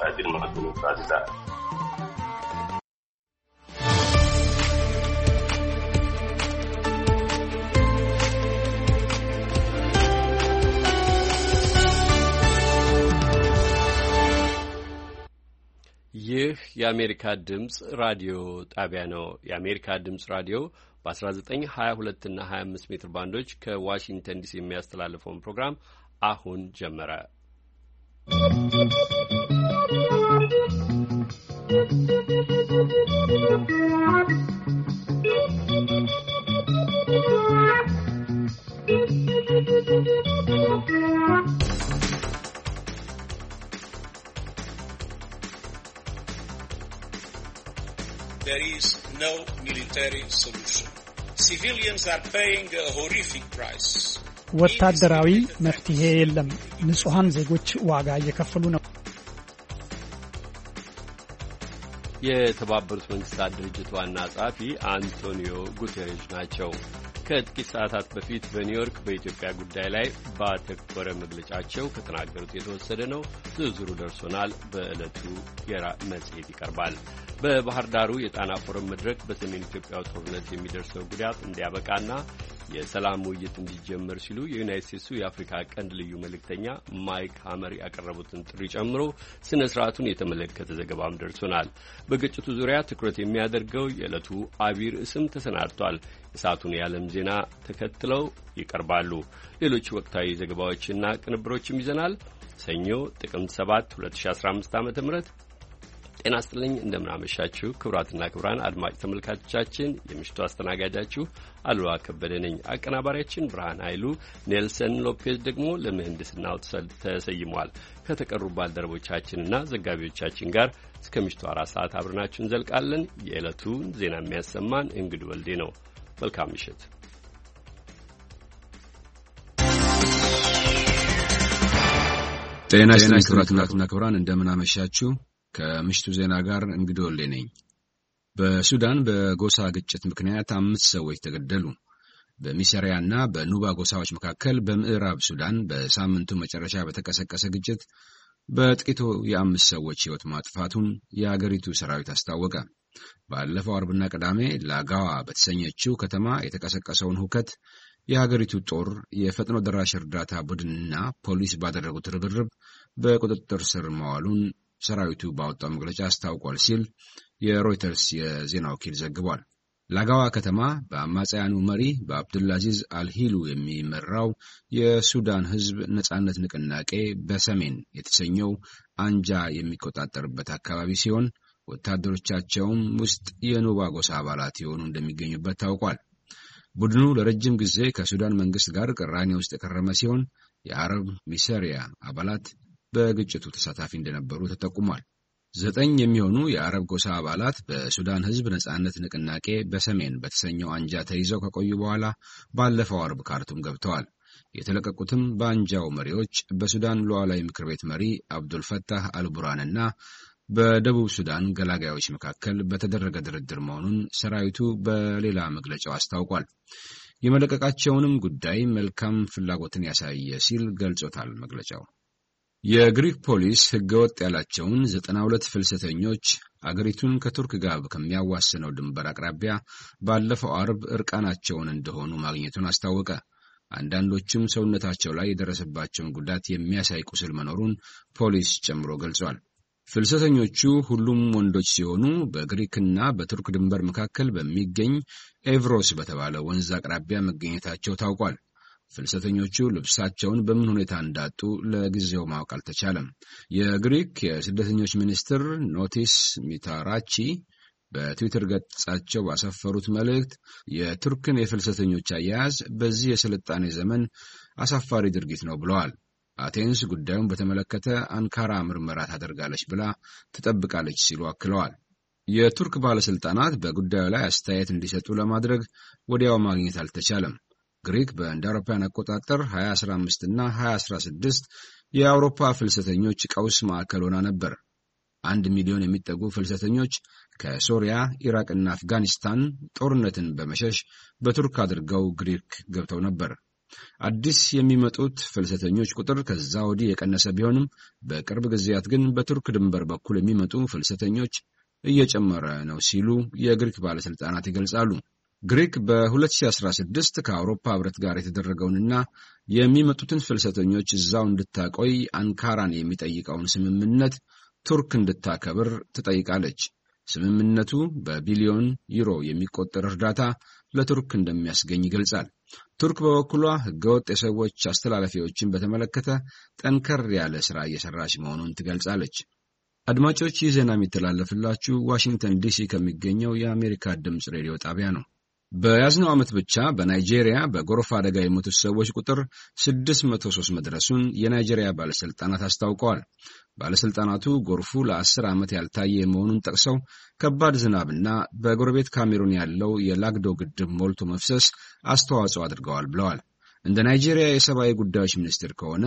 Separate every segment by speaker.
Speaker 1: dirmatu taasisa.
Speaker 2: ይህ የአሜሪካ ድምጽ ራዲዮ ጣቢያ ነው። የአሜሪካ ድምጽ ራዲዮ በ1922 እና 25 ሜትር ባንዶች ከዋሽንግተን ዲሲ የሚያስተላልፈውን ፕሮግራም አሁን ጀመረ።
Speaker 3: There is no military solution. Civilians are paying a horrific price.
Speaker 4: ወታደራዊ መፍትሄ የለም። ንጹሃን ዜጎች ዋጋ እየከፈሉ ነው።
Speaker 2: የተባበሩት መንግስታት ድርጅት ዋና ጸሐፊ አንቶኒዮ ጉተሬዥ ናቸው። ከጥቂት ሰዓታት በፊት በኒውዮርክ በኢትዮጵያ ጉዳይ ላይ ባተኮረ መግለጫቸው ከተናገሩት የተወሰደ ነው። ዝርዝሩ ደርሶናል። በዕለቱ መጽሔት ይቀርባል። በባህር ዳሩ የጣና ፎረም መድረክ በሰሜን ኢትዮጵያው ጦርነት የሚደርሰው ጉዳት እንዲያበቃና የሰላም ውይይት እንዲጀመር ሲሉ የዩናይትድ ስቴትሱ የአፍሪካ ቀንድ ልዩ መልእክተኛ ማይክ ሀመር ያቀረቡትን ጥሪ ጨምሮ ስነ ስርዓቱን የተመለከተ ዘገባም ደርሶናል። በግጭቱ ዙሪያ ትኩረት የሚያደርገው የዕለቱ አቢይ ርዕስም ተሰናድቷል። የሰዓቱን የዓለም ዜና ተከትለው ይቀርባሉ። ሌሎች ወቅታዊ ዘገባዎችና ቅንብሮችም ይዘናል። ሰኞ ጥቅምት 7 2015 ዓ.ም ጤና ይስጥልኝ። እንደምናመሻችሁ ክቡራትና ክቡራን አድማጭ ተመልካቾቻችን፣ የምሽቱ አስተናጋጃችሁ አሉላ ከበደ ነኝ። አቀናባሪያችን ብርሃን ኃይሉ፣ ኔልሰን ሎፔዝ ደግሞ ለምህንድስናው ተሰይሟል። ከተቀሩ ባልደረቦቻችንና ዘጋቢዎቻችን ጋር እስከ ምሽቱ 4 ሰዓት አብረናችሁ እንዘልቃለን። የዕለቱን ዜና የሚያሰማን እንግዱ ወልዴ ነው። መልካም ምሽት።
Speaker 5: ጤና ይስጥልኝ ክቡራትና ክቡራን እንደምናመሻችሁ። ከምሽቱ ዜና ጋር እንግዲህ ወልዴ ነኝ። በሱዳን በጎሳ ግጭት ምክንያት 5 ሰዎች ተገደሉ። በሚሰሪያና በኑባ ጎሳዎች መካከል በምዕራብ ሱዳን በሳምንቱ መጨረሻ በተቀሰቀሰ ግጭት በጥቂቱ የ5 ሰዎች ሕይወት ማጥፋቱን የአገሪቱ ሰራዊት አስታወቀ። ባለፈው አርብና ቅዳሜ ላጋዋ በተሰኘችው ከተማ የተቀሰቀሰውን ሁከት የሀገሪቱ ጦር፣ የፈጥኖ ደራሽ እርዳታ ቡድንና ፖሊስ ባደረጉት ርብርብ በቁጥጥር ስር መዋሉን ሰራዊቱ ባወጣው መግለጫ አስታውቋል ሲል የሮይተርስ የዜና ወኪል ዘግቧል። ላጋዋ ከተማ በአማጽያኑ መሪ በአብዱልአዚዝ አልሂሉ የሚመራው የሱዳን ሕዝብ ነጻነት ንቅናቄ በሰሜን የተሰኘው አንጃ የሚቆጣጠርበት አካባቢ ሲሆን ወታደሮቻቸውም ውስጥ የኑባ ጎሳ አባላት የሆኑ እንደሚገኙበት ታውቋል። ቡድኑ ለረጅም ጊዜ ከሱዳን መንግስት ጋር ቅራኔ ውስጥ የከረመ ሲሆን የአረብ ሚሰሪያ አባላት በግጭቱ ተሳታፊ እንደነበሩ ተጠቁሟል። 9 የሚሆኑ የአረብ ጎሳ አባላት በሱዳን ሕዝብ ነጻነት ንቅናቄ በሰሜን በተሰኘው አንጃ ተይዘው ከቆዩ በኋላ ባለፈው አርብ ካርቱም ገብተዋል። የተለቀቁትም በአንጃው መሪዎች በሱዳን ሉዓላዊ ምክር ቤት መሪ አብዱልፈታህ አልቡራንና በደቡብ ሱዳን ገላጋዮች መካከል በተደረገ ድርድር መሆኑን ሰራዊቱ በሌላ መግለጫው አስታውቋል። የመለቀቃቸውንም ጉዳይ መልካም ፍላጎትን ያሳየ ሲል ገልጾታል መግለጫው። የግሪክ ፖሊስ ህገወጥ ያላቸውን 92 ፍልሰተኞች አገሪቱን ከቱርክ ጋር ከሚያዋስነው ድንበር አቅራቢያ ባለፈው አርብ እርቃናቸውን እንደሆኑ ማግኘቱን አስታወቀ። አንዳንዶቹም ሰውነታቸው ላይ የደረሰባቸውን ጉዳት የሚያሳይ ቁስል መኖሩን ፖሊስ ጨምሮ ገልጿል። ፍልሰተኞቹ ሁሉም ወንዶች ሲሆኑ በግሪክና በቱርክ ድንበር መካከል በሚገኝ ኤቭሮስ በተባለ ወንዝ አቅራቢያ መገኘታቸው ታውቋል። ፍልሰተኞቹ ልብሳቸውን በምን ሁኔታ እንዳጡ ለጊዜው ማወቅ አልተቻለም። የግሪክ የስደተኞች ሚኒስትር ኖቲስ ሚታራቺ በትዊተር ገጻቸው ባሰፈሩት መልእክት የቱርክን የፍልሰተኞች አያያዝ በዚህ የስልጣኔ ዘመን አሳፋሪ ድርጊት ነው ብለዋል። አቴንስ ጉዳዩን በተመለከተ አንካራ ምርመራ ታደርጋለች ብላ ትጠብቃለች ሲሉ አክለዋል። የቱርክ ባለስልጣናት በጉዳዩ ላይ አስተያየት እንዲሰጡ ለማድረግ ወዲያው ማግኘት አልተቻለም። ግሪክ በእንደ አውሮፓውያን አቆጣጠር 2015 እና 2016 የአውሮፓ ፍልሰተኞች ቀውስ ማዕከል ሆና ነበር። 1 ሚሊዮን የሚጠጉ ፍልሰተኞች ከሶሪያ፣ ኢራቅና አፍጋኒስታን ጦርነትን በመሸሽ በቱርክ አድርገው ግሪክ ገብተው ነበር። አዲስ የሚመጡት ፍልሰተኞች ቁጥር ከዛ ወዲህ የቀነሰ ቢሆንም በቅርብ ጊዜያት ግን በቱርክ ድንበር በኩል የሚመጡ ፍልሰተኞች እየጨመረ ነው ሲሉ የግሪክ ባለስልጣናት ይገልጻሉ። ግሪክ በ2016 ከአውሮፓ ህብረት ጋር የተደረገውንና የሚመጡትን ፍልሰተኞች እዛው እንድታቆይ አንካራን የሚጠይቀውን ስምምነት ቱርክ እንድታከብር ትጠይቃለች። ስምምነቱ በቢሊዮን ዩሮ የሚቆጠር እርዳታ ለቱርክ እንደሚያስገኝ ይገልጻል። ቱርክ በበኩሏ ህገወጥ የሰዎች አስተላላፊዎችን በተመለከተ ጠንከር ያለ ስራ እየሰራች መሆኑን ትገልጻለች። አድማጮች፣ ይህ ዜና የሚተላለፍላችሁ ዋሽንግተን ዲሲ ከሚገኘው የአሜሪካ ድምፅ ሬዲዮ ጣቢያ ነው። በያዝነው ዓመት ብቻ በናይጄሪያ በጎርፍ አደጋ የሞቱት ሰዎች ቁጥር 603 መድረሱን የናይጄሪያ ባለስልጣናት አስታውቀዋል። ባለስልጣናቱ ጎርፉ ለ10 ዓመት ያልታየ መሆኑን ጠቅሰው ከባድ ዝናብና በጎረቤት ካሜሩን ያለው የላግዶ ግድብ ሞልቶ መፍሰስ አስተዋጽኦ አድርገዋል ብለዋል። እንደ ናይጄሪያ የሰብአዊ ጉዳዮች ሚኒስቴር ከሆነ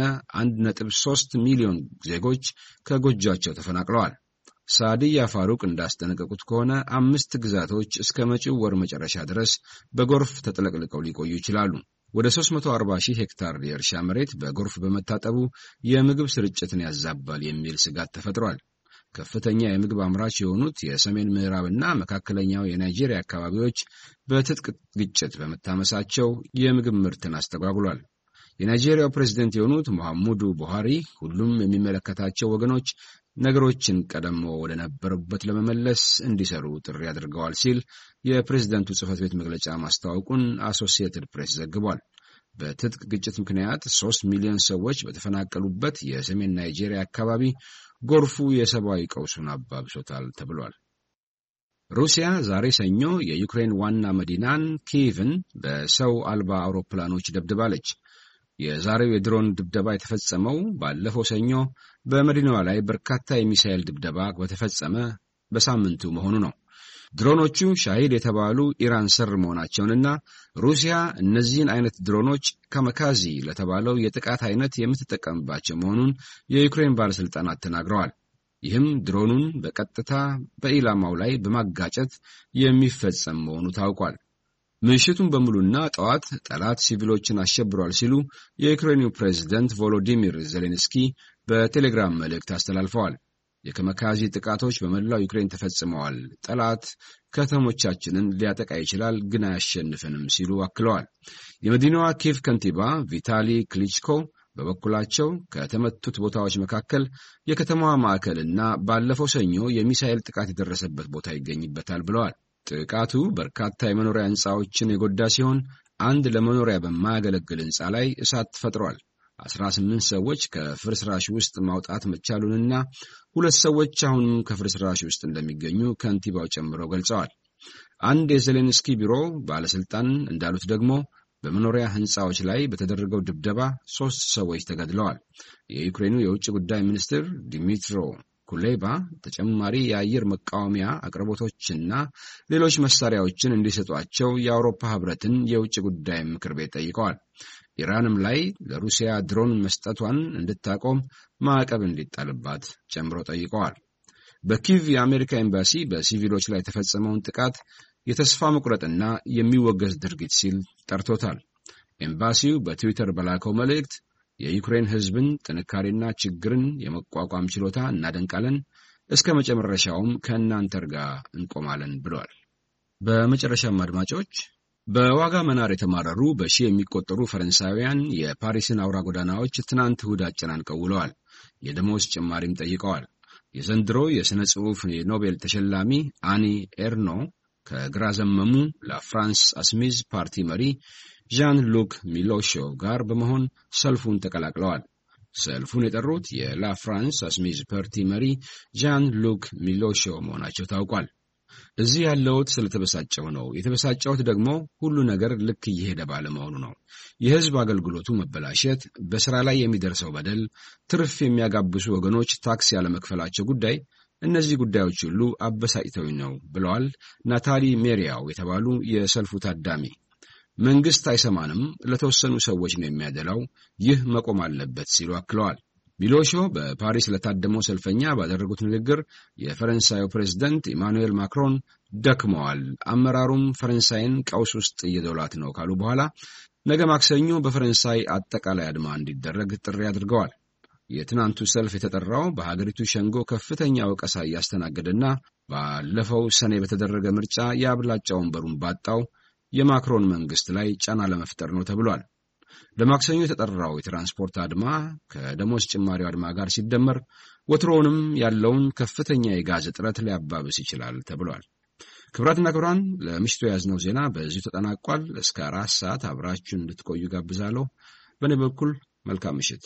Speaker 5: 1.3 ሚሊዮን ዜጎች ከጎጇቸው ተፈናቅለዋል። ሳዲያ ፋሩቅ እንዳስጠነቀቁት ከሆነ 5 ግዛቶች እስከ መጪው ወር መጨረሻ ድረስ በጎርፍ ተጥለቅልቀው ሊቆዩ ይችላሉ። ወደ 340,000 ሄክታር የእርሻ መሬት በጎርፍ በመታጠቡ የምግብ ስርጭትን ያዛባል የሚል ስጋት ተፈጥሯል። ከፍተኛ የምግብ አምራች የሆኑት የሰሜን ምዕራብና መካከለኛው የናይጄሪያ አካባቢዎች በትጥቅ ግጭት በመታመሳቸው የምግብ ምርትን አስተጓጉሏል። የናይጄሪያው ፕሬዝደንት የሆኑት ሙሐመዱ ቡሃሪ ሁሉም የሚመለከታቸው ወገኖች ነገሮችን ቀደሞ ወደ ነበሩበት ለመመለስ እንዲሰሩ ጥሪ አድርገዋል ሲል የፕሬዝደንቱ ጽሕፈት ቤት መግለጫ ማስታወቁን አሶሲኤትድ ፕሬስ ዘግቧል። በትጥቅ ግጭት ምክንያት 3 ሚሊዮን ሰዎች በተፈናቀሉበት የሰሜን ናይጄሪያ አካባቢ ጎርፉ የሰብአዊ ቀውሱን አባብሶታል ተብሏል። ሩሲያ ዛሬ ሰኞ የዩክሬን ዋና መዲናን ኪየቭን በሰው አልባ አውሮፕላኖች ደብድባለች። የዛሬው የድሮን ድብደባ የተፈጸመው ባለፈው ሰኞ በመዲናዋ ላይ በርካታ የሚሳኤል ድብደባ በተፈጸመ በሳምንቱ መሆኑ ነው። ድሮኖቹ ሻሂድ የተባሉ ኢራን ሰር መሆናቸውንና ሩሲያ እነዚህን አይነት ድሮኖች ካሚካዚ ለተባለው የጥቃት አይነት የምትጠቀምባቸው መሆኑን የዩክሬን ባለስልጣናት ተናግረዋል። ይህም ድሮኑን በቀጥታ በኢላማው ላይ በማጋጨት የሚፈጸም መሆኑ ታውቋል። ምሽቱን በሙሉና ጠዋት ጠላት ሲቪሎችን አሸብሯል ሲሉ የዩክሬኑ ፕሬዝደንት ቮሎዲሚር ዜሌንስኪ በቴሌግራም መልእክት አስተላልፈዋል። የካሚካዚ ጥቃቶች በመላው ዩክሬን ተፈጽመዋል። ጠላት ከተሞቻችንን ሊያጠቃ ይችላል፣ ግን አያሸንፈንም ሲሉ አክለዋል። የመዲናዋ ኪየቭ ከንቲባ ቪታሊ ክሊችኮ በበኩላቸው ከተመቱት ቦታዎች መካከል የከተማዋ ማዕከልና ባለፈው ሰኞ የሚሳኤል ጥቃት የደረሰበት ቦታ ይገኝበታል ብለዋል። ጥቃቱ በርካታ የመኖሪያ ሕንፃዎችን የጎዳ ሲሆን አንድ ለመኖሪያ በማያገለግል ሕንፃ ላይ እሳት ፈጥሯል። 18 ሰዎች ከፍርስራሽ ውስጥ ማውጣት መቻሉንና 2 ሰዎች አሁንም ከፍርስራሽ ውስጥ እንደሚገኙ ከንቲባው ጨምረው ገልጸዋል። አንድ የዜሌንስኪ ቢሮ ባለስልጣን እንዳሉት ደግሞ በመኖሪያ ሕንፃዎች ላይ በተደረገው ድብደባ 3 ሰዎች ተገድለዋል። የዩክሬኑ የውጭ ጉዳይ ሚኒስትር ዲሚትሮ ኩሌባ ተጨማሪ የአየር መቃወሚያ አቅርቦቶችና ሌሎች መሳሪያዎችን እንዲሰጧቸው የአውሮፓ ህብረትን የውጭ ጉዳይ ምክር ቤት ጠይቀዋል። ኢራንም ላይ ለሩሲያ ድሮን መስጠቷን እንድታቆም ማዕቀብ እንዲጣልባት ጨምረው ጠይቀዋል። በኪየቭ የአሜሪካ ኤምባሲ በሲቪሎች ላይ የተፈጸመውን ጥቃት የተስፋ መቁረጥና የሚወገዝ ድርጊት ሲል ጠርቶታል። ኤምባሲው በትዊተር በላከው መልእክት የዩክሬን ህዝብን ጥንካሬና ችግርን የመቋቋም ችሎታ እናደንቃለን፣ እስከ መጨረሻውም ከእናንተ ጋር እንቆማለን ብለዋል። በመጨረሻም አድማጮች፣ በዋጋ መናር የተማረሩ በሺህ የሚቆጠሩ ፈረንሳውያን የፓሪስን አውራ ጎዳናዎች ትናንት እሁድ አጨናንቀው ውለዋል። የደሞዝ ጭማሪም ጠይቀዋል። የዘንድሮ የሥነ ጽሑፍ የኖቤል ተሸላሚ አኒ ኤርኖ ከግራ ዘመሙ ለፍራንስ አስሚዝ ፓርቲ መሪ ዣን ሉክ ሚሎሾ ጋር በመሆን ሰልፉን ተቀላቅለዋል። ሰልፉን የጠሩት የላ ፍራንስ አስሚዝ ፓርቲ መሪ ዣን ሉክ ሚሎሾ መሆናቸው ታውቋል። እዚህ ያለሁት ስለተበሳጨሁ ነው። የተበሳጨሁት ደግሞ ሁሉ ነገር ልክ እየሄደ ባለመሆኑ ነው። የሕዝብ አገልግሎቱ መበላሸት፣ በሥራ ላይ የሚደርሰው በደል፣ ትርፍ የሚያጋብሱ ወገኖች ታክስ ያለመክፈላቸው ጉዳይ፣ እነዚህ ጉዳዮች ሁሉ አበሳጭተውኝ ነው ብለዋል ናታሊ ሜሪያው የተባሉ የሰልፉ ታዳሚ። መንግሥት አይሰማንም፣ ለተወሰኑ ሰዎች ነው የሚያደላው፣ ይህ መቆም አለበት ሲሉ አክለዋል። ሚሎሾ በፓሪስ ለታደመው ሰልፈኛ ባደረጉት ንግግር የፈረንሳዩ ፕሬዝደንት ኢማኑኤል ማክሮን ደክመዋል፣ አመራሩም ፈረንሳይን ቀውስ ውስጥ እየዶላት ነው ካሉ በኋላ ነገ ማክሰኞ በፈረንሳይ አጠቃላይ አድማ እንዲደረግ ጥሪ አድርገዋል። የትናንቱ ሰልፍ የተጠራው በሀገሪቱ ሸንጎ ከፍተኛ ወቀሳ እያስተናገደና ባለፈው ሰኔ በተደረገ ምርጫ የአብላጫ ወንበሩን ባጣው የማክሮን መንግስት ላይ ጫና ለመፍጠር ነው ተብሏል። ለማክሰኞ የተጠራው የትራንስፖርት አድማ ከደሞዝ ጭማሪው አድማ ጋር ሲደመር ወትሮውንም ያለውን ከፍተኛ የጋዝ እጥረት ሊያባብስ ይችላል ተብሏል። ክቡራትና ክቡራን ለምሽቱ ያዝነው ዜና በዚሁ ተጠናቋል። እስከ 4 ሰዓት አብራችሁን እንድትቆዩ ጋብዛለሁ። በእኔ በኩል መልካም ምሽት።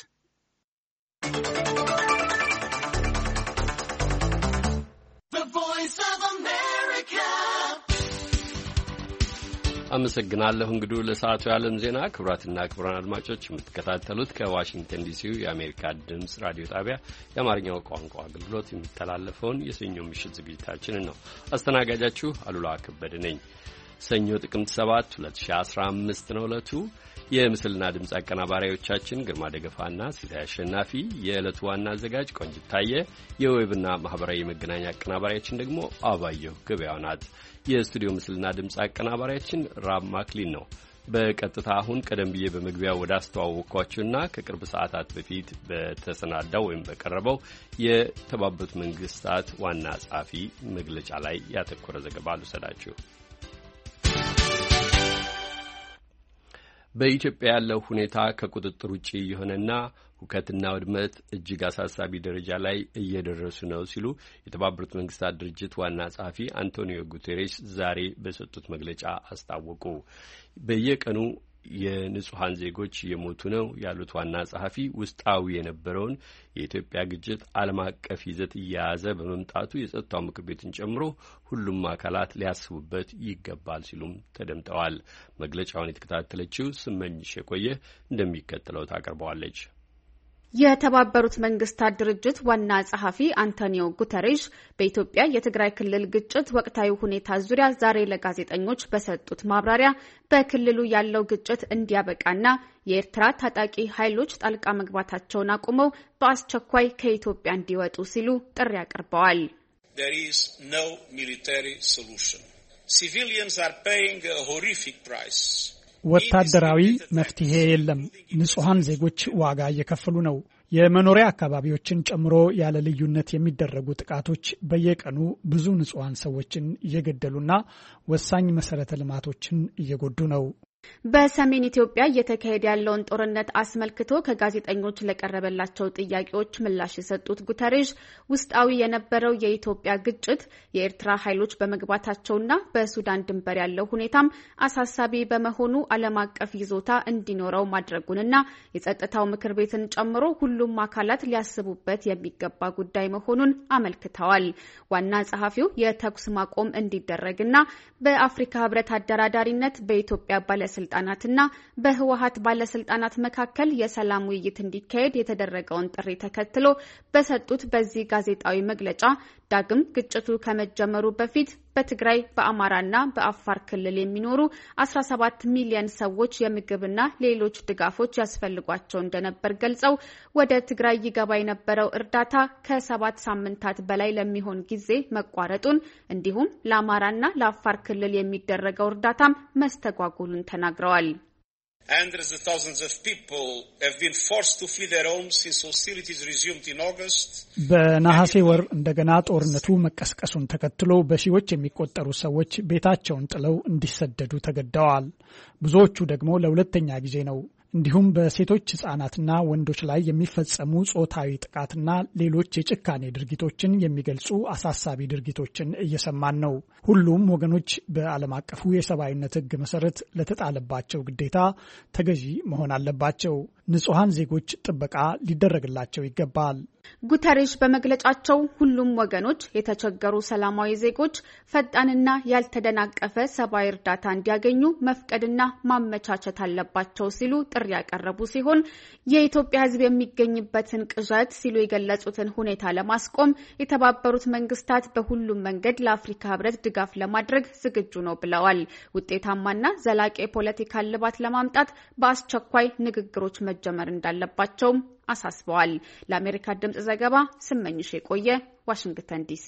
Speaker 2: አመሰግናለሁ እንግዲህ ለሰዓቱ የዓለም ዜና። ክቡራትና ክቡራን አድማጮች የምትከታተሉት ከዋሽንግተን ዲሲ የአሜሪካ ድምጽ ራዲዮ ጣቢያ የአማርኛው ቋንቋ አገልግሎት የሚተላለፈውን የሰኞ ምሽት ዝግጅታችንን ነው። አስተናጋጃችሁ አሉላ ከበደ ነኝ። ሰኞ ጥቅምት 7 2015 ነው ዕለቱ። የምስልና ድምጽ አቀናባሪዎቻችን ግርማ ደገፋና ሲሳይ አሸናፊ፣ የዕለቱ ዋና አዘጋጅ ቆንጅት ታየ፣ የዌብና ማህበራዊ መገናኛ አቀናባሪያችን ደግሞ አባየሁ ገበያው ናት። የስቱዲዮ ምስልና ድምጽ አቀናባሪያችን ራብ ማክሊን ነው። በቀጥታ አሁን ቀደም ብዬ በመግቢያው ወደ አስተዋወቅኳችሁና ከቅርብ ሰዓታት በፊት በተሰናዳው ወይም በቀረበው የተባበሩት መንግስታት ዋና ጸሐፊ መግለጫ ላይ ያተኮረ ዘገባ ልውሰዳችሁ። በኢትዮጵያ ያለው ሁኔታ ከቁጥጥር ውጪ የሆነና ሁከትና ውድመት እጅግ አሳሳቢ ደረጃ ላይ እየደረሱ ነው ሲሉ የተባበሩት መንግስታት ድርጅት ዋና ጸሐፊ አንቶኒዮ ጉቴሬስ ዛሬ በሰጡት መግለጫ አስታወቁ። በየቀኑ የንጹሃን ዜጎች እየሞቱ ነው ያሉት ዋና ጸሐፊ ውስጣዊ የነበረውን የኢትዮጵያ ግጭት ዓለም አቀፍ ይዘት እየያዘ በመምጣቱ የጸጥታው ምክር ቤትን ጨምሮ ሁሉም አካላት ሊያስቡበት ይገባል ሲሉም ተደምጠዋል። መግለጫውን የተከታተለችው ስመኝሽ የቆየ እንደሚከተለው ታቀርበዋለች።
Speaker 1: የተባበሩት መንግስታት ድርጅት ዋና ጸሐፊ አንቶኒዮ ጉተሬሽ በኢትዮጵያ የትግራይ ክልል ግጭት ወቅታዊ ሁኔታ ዙሪያ ዛሬ ለጋዜጠኞች በሰጡት ማብራሪያ በክልሉ ያለው ግጭት እንዲያበቃና የኤርትራ ታጣቂ ኃይሎች ጣልቃ መግባታቸውን አቁመው በአስቸኳይ ከኢትዮጵያ እንዲወጡ ሲሉ ጥሪ አቅርበዋል።
Speaker 3: There is no military solution. Civilians are paying a horrific price.
Speaker 4: ወታደራዊ መፍትሄ የለም። ንጹሃን ዜጎች ዋጋ እየከፈሉ ነው። የመኖሪያ አካባቢዎችን ጨምሮ ያለ ልዩነት የሚደረጉ ጥቃቶች በየቀኑ ብዙ ንጹሃን ሰዎችን እየገደሉና ወሳኝ መሰረተ ልማቶችን እየጎዱ ነው።
Speaker 1: በሰሜን ኢትዮጵያ እየተካሄደ ያለውን ጦርነት አስመልክቶ ከጋዜጠኞች ለቀረበላቸው ጥያቄዎች ምላሽ የሰጡት ጉተሬሽ ውስጣዊ የነበረው የኢትዮጵያ ግጭት የኤርትራ ኃይሎች በመግባታቸውና በሱዳን ድንበር ያለው ሁኔታም አሳሳቢ በመሆኑ ዓለም አቀፍ ይዞታ እንዲኖረው ማድረጉንና የጸጥታው ምክር ቤትን ጨምሮ ሁሉም አካላት ሊያስቡበት የሚገባ ጉዳይ መሆኑን አመልክተዋል። ዋና ጸሐፊው የተኩስ ማቆም እንዲደረግና በአፍሪካ ህብረት አደራዳሪነት በኢትዮጵያ ባለስልጣናትና በህወሓት ባለስልጣናት መካከል የሰላም ውይይት እንዲካሄድ የተደረገውን ጥሪ ተከትሎ በሰጡት በዚህ ጋዜጣዊ መግለጫ ዳግም ግጭቱ ከመጀመሩ በፊት በትግራይ በአማራና በአፋር ክልል የሚኖሩ 17 ሚሊዮን ሰዎች የምግብና ሌሎች ድጋፎች ያስፈልጓቸው እንደነበር ገልጸው ወደ ትግራይ ይገባ የነበረው እርዳታ ከ7 ሳምንታት በላይ ለሚሆን ጊዜ መቋረጡን እንዲሁም ለአማራና ለአፋር ክልል የሚደረገው እርዳታም መስተጓጎሉን ተናግረዋል።
Speaker 3: Hundreds of thousands of people have been forced to flee their homes since hostilities resumed in August.
Speaker 4: በነሐሴ ወር እንደገና ጦርነቱ መቀስቀሱን ተከትሎ በሺዎች የሚቆጠሩ ሰዎች ቤታቸውን ጥለው እንዲሰደዱ ተገደዋል። ብዙዎቹ ደግሞ ለሁለተኛ ጊዜ ነው። እንዲሁም በሴቶች ህጻናትና ወንዶች ላይ የሚፈጸሙ ጾታዊ ጥቃትና ሌሎች የጭካኔ ድርጊቶችን የሚገልጹ አሳሳቢ ድርጊቶችን እየሰማን ነው። ሁሉም ወገኖች በዓለም አቀፉ የሰብአዊነት ህግ መሰረት ለተጣለባቸው ግዴታ ተገዢ መሆን አለባቸው። ንጹሃን ዜጎች ጥበቃ ሊደረግላቸው ይገባል።
Speaker 1: ጉተሬሽ በመግለጫቸው ሁሉም ወገኖች የተቸገሩ ሰላማዊ ዜጎች ፈጣንና ያልተደናቀፈ ሰብአዊ እርዳታ እንዲያገኙ መፍቀድና ማመቻቸት አለባቸው ሲሉ ጥሪ ያቀረቡ ሲሆን የኢትዮጵያ ህዝብ የሚገኝበትን ቅዠት ሲሉ የገለጹትን ሁኔታ ለማስቆም የተባበሩት መንግስታት በሁሉም መንገድ ለአፍሪካ ህብረት ድጋፍ ለማድረግ ዝግጁ ነው ብለዋል። ውጤታማና ዘላቂ የፖለቲካ ልባት ለማምጣት በአስቸኳይ ንግግሮች መጀመር እንዳለባቸውም አሳስበዋል። ለአሜሪካ ድምጽ ዘገባ ስመኝሽ የቆየ ዋሽንግተን ዲሲ።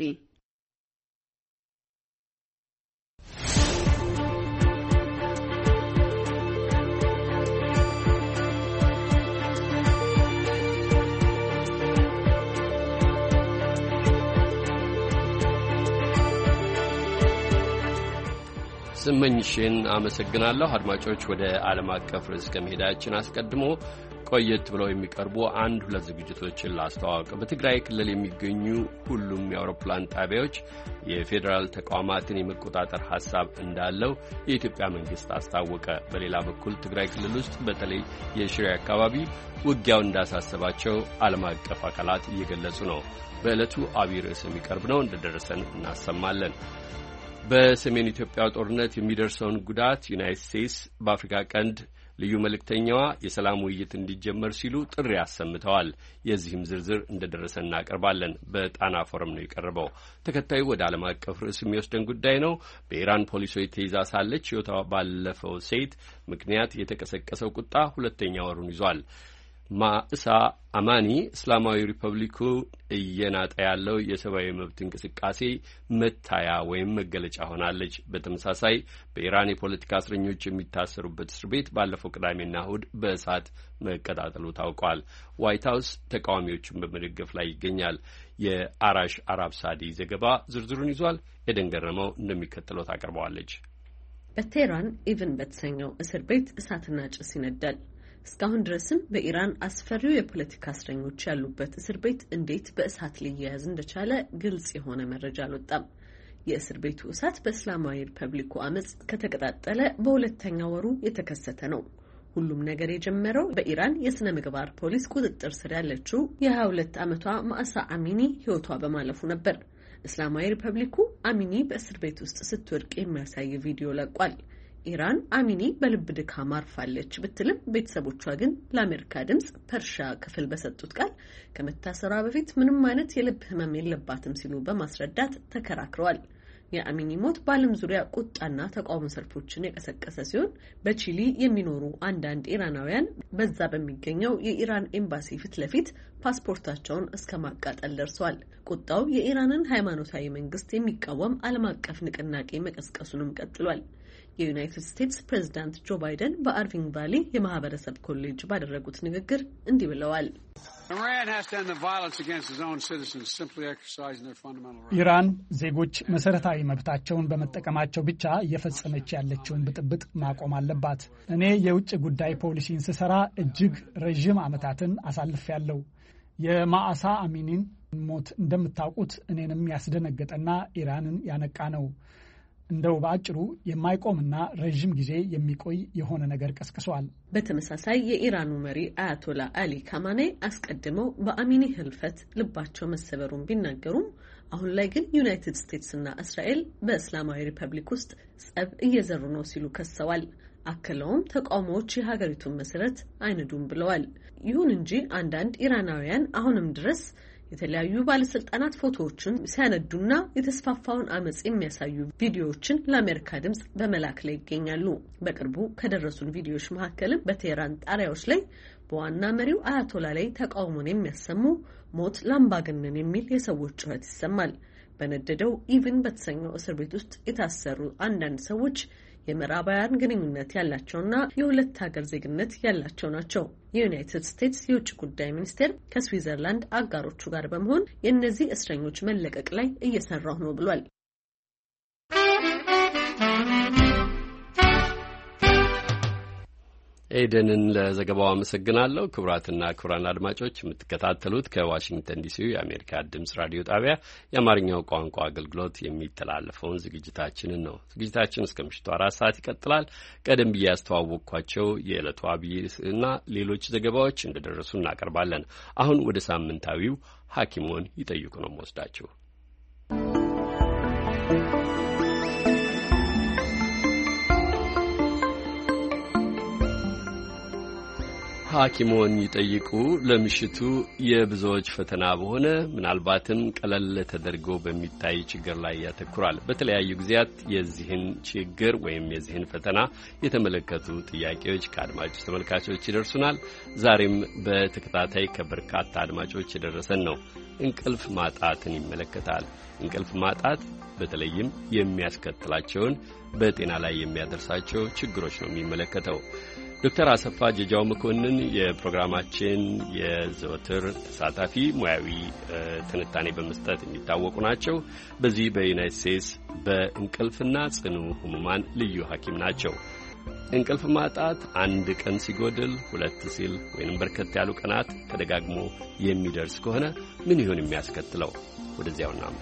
Speaker 2: ስመኝሽን አመሰግናለሁ። አድማጮች ወደ ዓለም አቀፍ ርዕስ ከመሄዳችን አስቀድሞ ቆየት ብለው የሚቀርቡ አንድ ሁለት ዝግጅቶችን ላስተዋወቅ። በትግራይ ክልል የሚገኙ ሁሉም የአውሮፕላን ጣቢያዎች የፌዴራል ተቋማትን የመቆጣጠር ሐሳብ እንዳለው የኢትዮጵያ መንግስት አስታወቀ። በሌላ በኩል ትግራይ ክልል ውስጥ በተለይ የሽሬ አካባቢ ውጊያው እንዳሳሰባቸው ዓለም አቀፍ አካላት እየገለጹ ነው። በዕለቱ አብይ ርዕስ የሚቀርብ ነው፣ እንደደረሰን እናሰማለን። በሰሜን ኢትዮጵያ ጦርነት የሚደርሰውን ጉዳት ዩናይትድ ስቴትስ በአፍሪካ ቀንድ ልዩ መልእክተኛዋ የሰላም ውይይት እንዲጀመር ሲሉ ጥሪ አሰምተዋል። የዚህም ዝርዝር እንደደረሰ እናቀርባለን። በጣና ፎረም ነው የቀረበው። ተከታዩ ወደ ዓለም አቀፍ ርዕስ የሚወስደን ጉዳይ ነው። በኢራን ፖሊሶች ተይዛ ሳለች ሕይወቷ ባለፈው ሴት ምክንያት የተቀሰቀሰው ቁጣ ሁለተኛ ወሩን ይዟል። ማእሳ አማኒ እስላማዊ ሪፐብሊኩ እየናጠ ያለው የሰብአዊ መብት እንቅስቃሴ መታያ ወይም መገለጫ ሆናለች። በተመሳሳይ በኢራን የፖለቲካ እስረኞች የሚታሰሩበት እስር ቤት ባለፈው ቅዳሜና እሁድ በእሳት መቀጣጠሉ ታውቋል። ዋይት ሀውስ ተቃዋሚዎቹን በመደገፍ ላይ ይገኛል። የአራሽ አራብ ሳዲ ዘገባ ዝርዝሩን ይዟል። ኤደን ገረመው እንደሚከተለው ታቀርበዋለች።
Speaker 6: በቴህራን ኢቭን በተሰኘው እስር ቤት እሳትና ጭስ ይነዳል። እስካሁን ድረስም በኢራን አስፈሪው የፖለቲካ እስረኞች ያሉበት እስር ቤት እንዴት በእሳት ሊያያዝ እንደቻለ ግልጽ የሆነ መረጃ አልወጣም። የእስር ቤቱ እሳት በእስላማዊ ሪፐብሊኩ አመጽ ከተቀጣጠለ በሁለተኛ ወሩ የተከሰተ ነው። ሁሉም ነገር የጀመረው በኢራን የስነ ምግባር ፖሊስ ቁጥጥር ስር ያለችው የ22 ዓመቷ ማእሳ አሚኒ ሕይወቷ በማለፉ ነበር። እስላማዊ ሪፐብሊኩ አሚኒ በእስር ቤት ውስጥ ስትወድቅ የሚያሳይ ቪዲዮ ለቋል። ኢራን አሚኒ በልብ ድካም አርፋለች ብትልም ቤተሰቦቿ ግን ለአሜሪካ ድምጽ ፐርሻ ክፍል በሰጡት ቃል ከመታሰሯ በፊት ምንም አይነት የልብ ህመም የለባትም ሲሉ በማስረዳት ተከራክረዋል። የአሚኒ ሞት በዓለም ዙሪያ ቁጣና ተቃውሞ ሰልፎችን የቀሰቀሰ ሲሆን በቺሊ የሚኖሩ አንዳንድ ኢራናውያን በዛ በሚገኘው የኢራን ኤምባሲ ፊት ለፊት ፓስፖርታቸውን እስከ ማቃጠል ደርሰዋል። ቁጣው የኢራንን ሃይማኖታዊ መንግስት የሚቃወም ዓለም አቀፍ ንቅናቄ መቀስቀሱንም ቀጥሏል። የዩናይትድ ስቴትስ ፕሬዝዳንት ጆ ባይደን በአርቪንግ ቫሊ የማህበረሰብ ኮሌጅ ባደረጉት ንግግር እንዲህ ብለዋል።
Speaker 4: ኢራን ዜጎች መሰረታዊ መብታቸውን በመጠቀማቸው ብቻ እየፈጸመች ያለችውን ብጥብጥ ማቆም አለባት። እኔ የውጭ ጉዳይ ፖሊሲን ስሰራ እጅግ ረዥም ዓመታትን አሳልፌያለሁ። የማእሳ አሚኒን ሞት እንደምታውቁት እኔንም ያስደነገጠና ኢራንን ያነቃ ነው። እንደው በአጭሩ የማይቆምና ረዥም ጊዜ የሚቆይ የሆነ ነገር ቀስቅሷል።
Speaker 6: በተመሳሳይ የኢራኑ መሪ አያቶላ አሊ ካማኔ አስቀድመው በአሚኒ ህልፈት ልባቸው መሰበሩን ቢናገሩም አሁን ላይ ግን ዩናይትድ ስቴትስና እስራኤል በእስላማዊ ሪፐብሊክ ውስጥ ጸብ እየዘሩ ነው ሲሉ ከሰዋል። አክለውም ተቃውሞዎች የሀገሪቱን መሰረት አይንዱም ብለዋል። ይሁን እንጂ አንዳንድ ኢራናውያን አሁንም ድረስ የተለያዩ ባለስልጣናት ፎቶዎችን ሲያነዱና የተስፋፋውን አመጽ የሚያሳዩ ቪዲዮዎችን ለአሜሪካ ድምጽ በመላክ ላይ ይገኛሉ። በቅርቡ ከደረሱን ቪዲዮዎች መካከልም በቴህራን ጣሪያዎች ላይ በዋና መሪው አያቶላ ላይ ተቃውሞን የሚያሰሙ ሞት ለአምባገነን የሚል የሰዎች ጩኸት ይሰማል። በነደደው ኢቭን በተሰኘው እስር ቤት ውስጥ የታሰሩ አንዳንድ ሰዎች የምዕራባውያን ግንኙነት ያላቸውና የሁለት ሀገር ዜግነት ያላቸው ናቸው። የዩናይትድ ስቴትስ የውጭ ጉዳይ ሚኒስቴር ከስዊዘርላንድ አጋሮቹ ጋር በመሆን የእነዚህ እስረኞች መለቀቅ ላይ እየሰራሁ ነው ብሏል።
Speaker 2: ኤደንን ለዘገባው አመሰግናለሁ። ክቡራትና ክቡራን አድማጮች የምትከታተሉት ከዋሽንግተን ዲሲ የአሜሪካ ድምጽ ራዲዮ ጣቢያ የአማርኛው ቋንቋ አገልግሎት የሚተላለፈውን ዝግጅታችንን ነው። ዝግጅታችን እስከ ምሽቱ 4 ሰዓት ይቀጥላል። ቀደም ብዬ ያስተዋወቅኳቸው የዕለቱ አብይና ሌሎች ዘገባዎች እንደደረሱ እናቀርባለን። አሁን ወደ ሳምንታዊው ሐኪሞን ይጠይቁ ነው የምወስዳችሁ። ሐኪሞን ይጠይቁ ለምሽቱ የብዙዎች ፈተና በሆነ ምናልባትም ቀለል ተደርጎ በሚታይ ችግር ላይ ያተኩራል። በተለያዩ ጊዜያት የዚህን ችግር ወይም የዚህን ፈተና የተመለከቱ ጥያቄዎች ከአድማጮች ተመልካቾች ይደርሱናል። ዛሬም በተከታታይ ከበርካታ አድማጮች የደረሰን ነው። እንቅልፍ ማጣትን ይመለከታል። እንቅልፍ ማጣት በተለይም የሚያስከትላቸውን በጤና ላይ የሚያደርሳቸው ችግሮች ነው የሚመለከተው። ዶክተር አሰፋ ጀጃው መኮንን የፕሮግራማችን የዘወትር ተሳታፊ ሙያዊ ትንታኔ በመስጠት የሚታወቁ ናቸው። በዚህ በዩናይትድ ስቴትስ በእንቅልፍና ጽኑ ህሙማን ልዩ ሐኪም ናቸው። እንቅልፍ ማጣት አንድ ቀን ሲጎድል ሁለት ሲል ወይንም በርከት ያሉ ቀናት ተደጋግሞ የሚደርስ ከሆነ ምን ይሆን የሚያስከትለው? ወደዚያው እናምራ።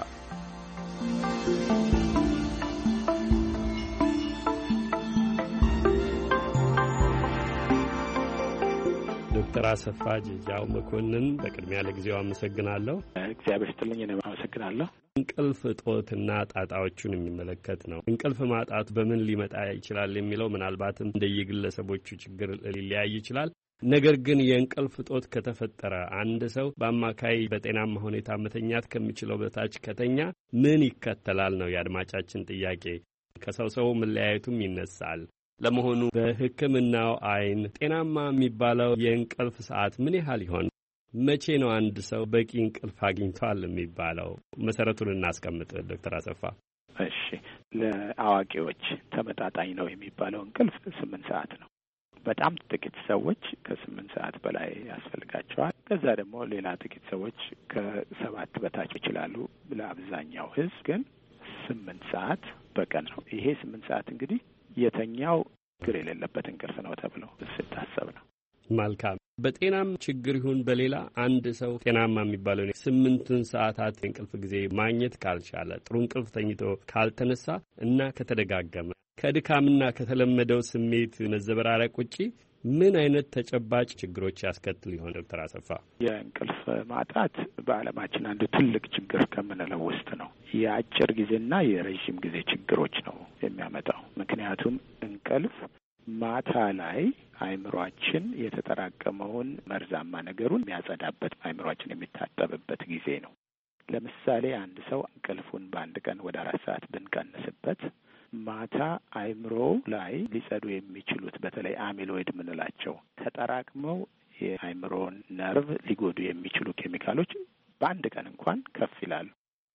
Speaker 2: ዶክተር አሰፋ ጀጃው መኮንን በቅድሚያ ለጊዜው አመሰግናለሁ።
Speaker 7: እግዚአብሔር ይስጥልኝ። እኔም አመሰግናለሁ።
Speaker 2: እንቅልፍ እጦትና ጣጣዎቹን የሚመለከት ነው። እንቅልፍ ማጣት በምን ሊመጣ ይችላል የሚለው ምናልባትም እንደየግለሰቦቹ ችግር ሊለያይ ይችላል። ነገር ግን የእንቅልፍ እጦት ከተፈጠረ አንድ ሰው በአማካይ በጤናማ ሁኔታ መተኛት ከሚችለው በታች ከተኛ ምን ይከተላል ነው የአድማጫችን ጥያቄ። ከሰው ሰው መለያየቱም ይነሳል። ለመሆኑ በሕክምናው አይን ጤናማ የሚባለው የእንቅልፍ ሰዓት ምን ያህል ይሆን? መቼ ነው አንድ ሰው በቂ እንቅልፍ አግኝቷል የሚባለው? መሰረቱን እናስቀምጥ ዶክተር አሰፋ።
Speaker 7: እሺ፣ ለአዋቂዎች ተመጣጣኝ ነው የሚባለው እንቅልፍ 8 ሰዓት ነው። በጣም ጥቂት ሰዎች ከ8 ሰዓት በላይ ያስፈልጋቸዋል። ከዛ ደግሞ ሌላ ጥቂት ሰዎች ከ7 በታች ይችላሉ። ለአብዛኛው ሕዝብ ግን 8 ሰዓት በቀን ነው። ይሄ 8 ሰዓት እንግዲህ የተኛው ችግር የሌለበት እንቅልፍ ነው ተብሎ ሲታሰብ ነው።
Speaker 2: መልካም። በጤናም ችግር ይሁን በሌላ አንድ ሰው ጤናማ የሚባለው 8 ሰዓታት የእንቅልፍ ጊዜ ማግኘት ካልቻለ፣ ጥሩ እንቅልፍ ተኝቶ ካልተነሳ እና ከተደጋገመ ከድካምና ከተለመደው ስሜት መዘበራረቅ ውጪ ምን አይነት ተጨባጭ ችግሮች ያስከትል ይሆን ዶክተር አሰፋ?
Speaker 7: የእንቅልፍ ማጣት በዓለማችን አንዱ ትልቅ ችግር ከምንለው ውስጥ ነው። የአጭር ጊዜና የረዥም ጊዜ ችግሮች ነው የሚያመጣው። ምክንያቱም እንቅልፍ ማታ ላይ አእምሯችን የተጠራቀመውን መርዛማ ነገሩን የሚያጸዳበት፣ አእምሯችን የሚታጠብበት ጊዜ ነው። ለምሳሌ አንድ ሰው እንቅልፉን በአንድ ቀን ወደ 4 ሰዓት ብንቀንስበት ማታ አእምሮ ላይ ሊጸዱ የሚችሉት በተለይ አሚሎይድ የምንላቸው ተጠራቅመው የአእምሮን ነርቭ ሊጎዱ የሚችሉ ኬሚካሎች በአንድ ቀን እንኳን ከፍ ይላሉ።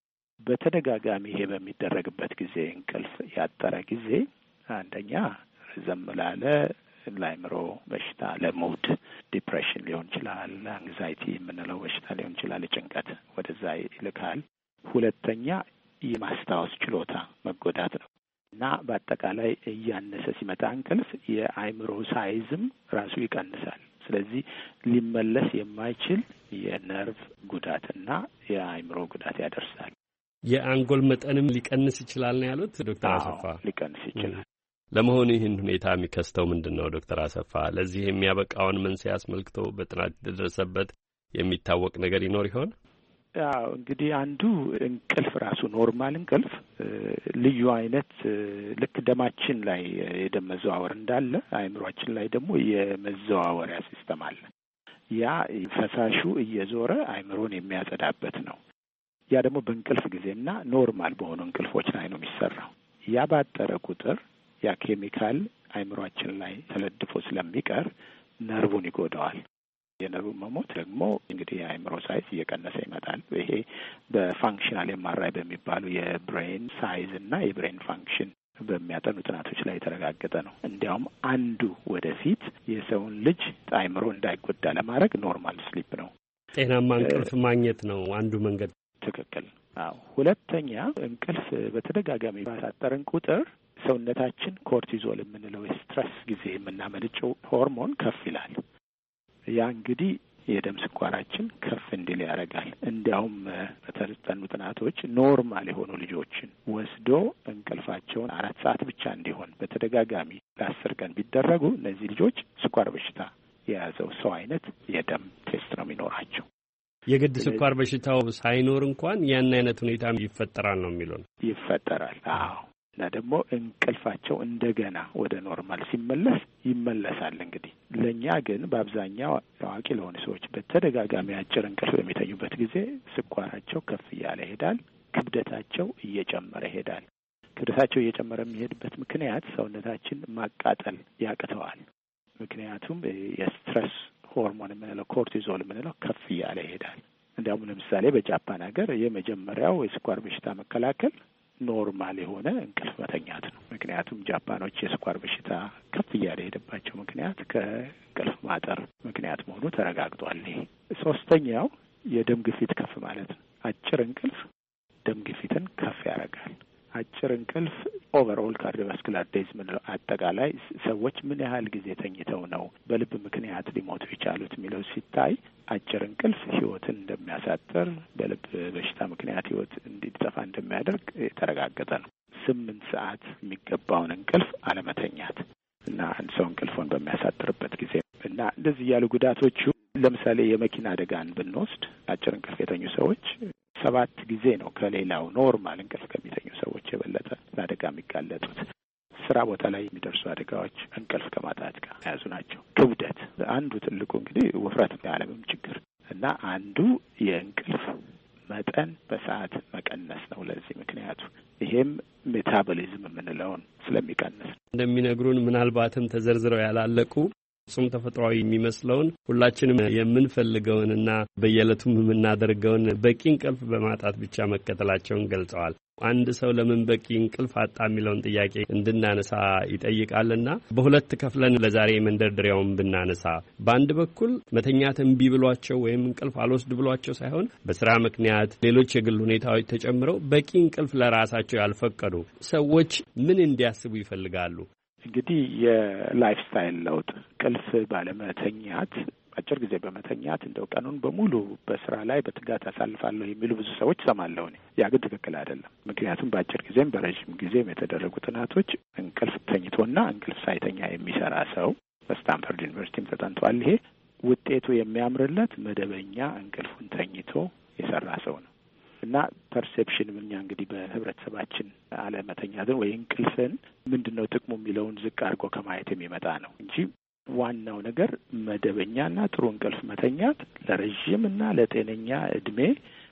Speaker 7: በተደጋጋሚ ይሄ በሚደረግበት ጊዜ እንቅልፍ ያጠረ ጊዜ አንደኛ ረዘም ላለ ለአእምሮ በሽታ፣ ለሙድ ዲፕሬሽን ሊሆን ይችላል፣ አንግዛይቲ የምንለው በሽታ ሊሆን ይችላል፣ ጭንቀት ወደዛ ይልካል። ሁለተኛ የማስታወስ ችሎታ መጎዳት ነው እና በአጠቃላይ እያነሰ ሲመጣ እንቅልፍ የአእምሮ ሳይዝም ራሱ ይቀንሳል። ስለዚህ ሊመለስ የማይችል የነርቭ ጉዳትና የአእምሮ ጉዳት ያደርሳል።
Speaker 2: የአንጎል መጠንም ሊቀንስ ይችላል ነው ያሉት ዶክተር አሰፋ?
Speaker 7: ሊቀንስ ይችላል።
Speaker 2: ለመሆኑ ይህን ሁኔታ የሚከስተው ምንድን ነው ዶክተር አሰፋ? ለዚህ የሚያበቃውን መንስኤ አስመልክቶ በጥናት የተደረሰበት የሚታወቅ ነገር ይኖር ይሆን?
Speaker 7: ያው እንግዲህ አንዱ እንቅልፍ ራሱ ኖርማል እንቅልፍ ልዩ አይነት ልክ ደማችን ላይ የደም መዘዋወር እንዳለ አእምሯችን ላይ ደግሞ የመዘዋወሪያ ሲስተም አለ። ያ ፈሳሹ እየዞረ አእምሮን የሚያጸዳበት ነው። ያ ደግሞ በእንቅልፍ ጊዜና ኖርማል በሆኑ እንቅልፎች ላይ ነው የሚሰራው። ያ ባጠረ ቁጥር ያ ኬሚካል አእምሯችን ላይ ተለድፎ ስለሚቀር ነርቡን ይጎዳዋል። የነርቭ መሞት ደግሞ እንግዲህ የአእምሮ ሳይዝ እየቀነሰ ይመጣል። ይሄ በፋንክሽናል ኤምአርአይ በሚባሉ የብሬን ሳይዝ እና የብሬን ፋንክሽን በሚያጠኑ ጥናቶች ላይ የተረጋገጠ ነው። እንዲያውም አንዱ ወደፊት የሰውን ልጅ አእምሮ እንዳይጎዳ ለማድረግ ኖርማል ስሊፕ ነው፣
Speaker 2: ጤናማ እንቅልፍ ማግኘት ነው አንዱ መንገድ።
Speaker 7: ትክክል። አዎ። ሁለተኛ እንቅልፍ በተደጋጋሚ ባሳጠርን ቁጥር ሰውነታችን ኮርቲዞል የምንለው የስትረስ ጊዜ የምናመነጨው ሆርሞን ከፍ ይላል። ያ እንግዲህ የደም ስኳራችን ከፍ እንዲል ያደርጋል። እንዲያውም በተጠኑ ጥናቶች ኖርማል የሆኑ ልጆችን ወስዶ እንቅልፋቸውን 4 ሰዓት ብቻ እንዲሆን በተደጋጋሚ ለ10 ቀን ቢደረጉ እነዚህ ልጆች ስኳር በሽታ የያዘው ሰው አይነት የደም ቴስት ነው የሚኖራቸው።
Speaker 2: የግድ ስኳር በሽታው ሳይኖር እንኳን ያን አይነት ሁኔታ ይፈጠራል ነው የሚሉን? ይፈጠራል።
Speaker 7: አዎ። እና ደግሞ እንቅልፋቸው እንደገና ወደ ኖርማል ሲመለስ ይመለሳል። እንግዲህ ለእኛ ግን በአብዛኛው አዋቂ ለሆኑ ሰዎች በተደጋጋሚ አጭር እንቅልፍ በሚተኙበት ጊዜ ስኳራቸው ከፍ እያለ ይሄዳል፣ ክብደታቸው እየጨመረ ይሄዳል። ክብደታቸው እየጨመረ የሚሄድበት ምክንያት ሰውነታችን ማቃጠል ያቅተዋል። ምክንያቱም የስትረስ ሆርሞን የምንለው ኮርቲዞል የምንለው ከፍ እያለ ይሄዳል። እንዲያውም ለምሳሌ በጃፓን ሀገር የመጀመሪያው የስኳር በሽታ መከላከል ኖርማል የሆነ እንቅልፍ መተኛት ነው። ምክንያቱም ጃፓኖች የስኳር በሽታ ከፍ እያለ የሄደባቸው ምክንያት ከእንቅልፍ ማጠር ምክንያት መሆኑ ተረጋግጧል። ይሄ ሶስተኛው የደም ግፊት ከፍ ማለት ነው። አጭር እንቅልፍ ደም ግፊትን ከፍ ያደርጋል። አጭር እንቅልፍ ኦቨርኦል ካርዲዮቫስኩላር ዴዝ ምንለው አጠቃላይ ሰዎች ምን ያህል ጊዜ ተኝተው ነው በልብ ምክንያት ሊሞቱ የቻሉት የሚለው ሲታይ አጭር እንቅልፍ ህይወትን እንደሚያሳጥር፣ በልብ በሽታ ምክንያት ህይወት እንዲጠፋ እንደሚያደርግ የተረጋገጠ ነው። 8 ሰዓት የሚገባውን እንቅልፍ አለመተኛት እና አንድ ሰው እንቅልፉን በሚያሳጥርበት ጊዜ እና እንደዚህ ያሉ ጉዳቶቹ ለምሳሌ የመኪና አደጋን ብንወስድ አጭር እንቅልፍ የተኙ ሰዎች 7 ጊዜ ነው ከሌላው ኖርማል እንቅልፍ ከሚተኙ ሰዎች የበለጠ ለአደጋ የሚጋለጡት። ስራ ቦታ ላይ የሚደርሱ አደጋዎች እንቅልፍ ከማጣት ጋር የያዙ ናቸው። ክብደት አንዱ ትልቁ እንግዲህ ውፍረት የዓለምም ችግር እና አንዱ የእንቅልፍ መጠን በሰዓት መቀነስ ነው። ለዚህ ምክንያቱ ይሄም ሜታቦሊዝም የምንለውን ስለሚቀንስ
Speaker 2: እንደሚነግሩን ምናልባትም ተዘርዝረው ያላለቁ ፍጹም ተፈጥሯዊ የሚመስለውን ሁላችንም የምንፈልገውንና በየዕለቱም የምናደርገውን በቂ እንቅልፍ በማጣት ብቻ መከተላቸውን ገልጸዋል። አንድ ሰው ለምን በቂ እንቅልፍ አጣ የሚለውን ጥያቄ እንድናነሳ ይጠይቃልና በሁለት ከፍለን ለዛሬ መንደርደሪያውን ብናነሳ በአንድ በኩል መተኛት እምቢ ብሏቸው ወይም እንቅልፍ አልወስድ ብሏቸው ሳይሆን በስራ ምክንያት ሌሎች የግል ሁኔታዎች ተጨምረው በቂ እንቅልፍ ለራሳቸው ያልፈቀዱ ሰዎች ምን እንዲያስቡ ይፈልጋሉ?
Speaker 7: እንግዲህ የላይፍ ስታይል ለውጥ እንቅልፍ ባለመተኛት አጭር ጊዜ በመተኛት እንደው ቀኑን በሙሉ በስራ ላይ በትጋት አሳልፋለሁ የሚሉ ብዙ ሰዎች ሰማለሁ። ያ ግን ትክክል አይደለም። ምክንያቱም በአጭር ጊዜም በረዥም ጊዜም የተደረጉ ጥናቶች እንቅልፍ ተኝቶና እንቅልፍ ሳይተኛ የሚሰራ ሰው በስታንፈርድ ዩኒቨርሲቲም ተጠንቷል። ይሄ ውጤቱ የሚያምርለት መደበኛ እንቅልፉን ተኝቶ የሰራ ሰው ነው እና ፐርሴፕሽን እኛ እንግዲህ በህብረተሰባችን አለመተኛትን ወይ እንቅልፍን ምንድነው ጥቅሙ የሚለውን ዝቅ አድርጎ ከማየት የሚመጣ ነው እንጂ ዋናው ነገር መደበኛና ጥሩ እንቅልፍ መተኛት ለረዥምና ለጤነኛ እድሜ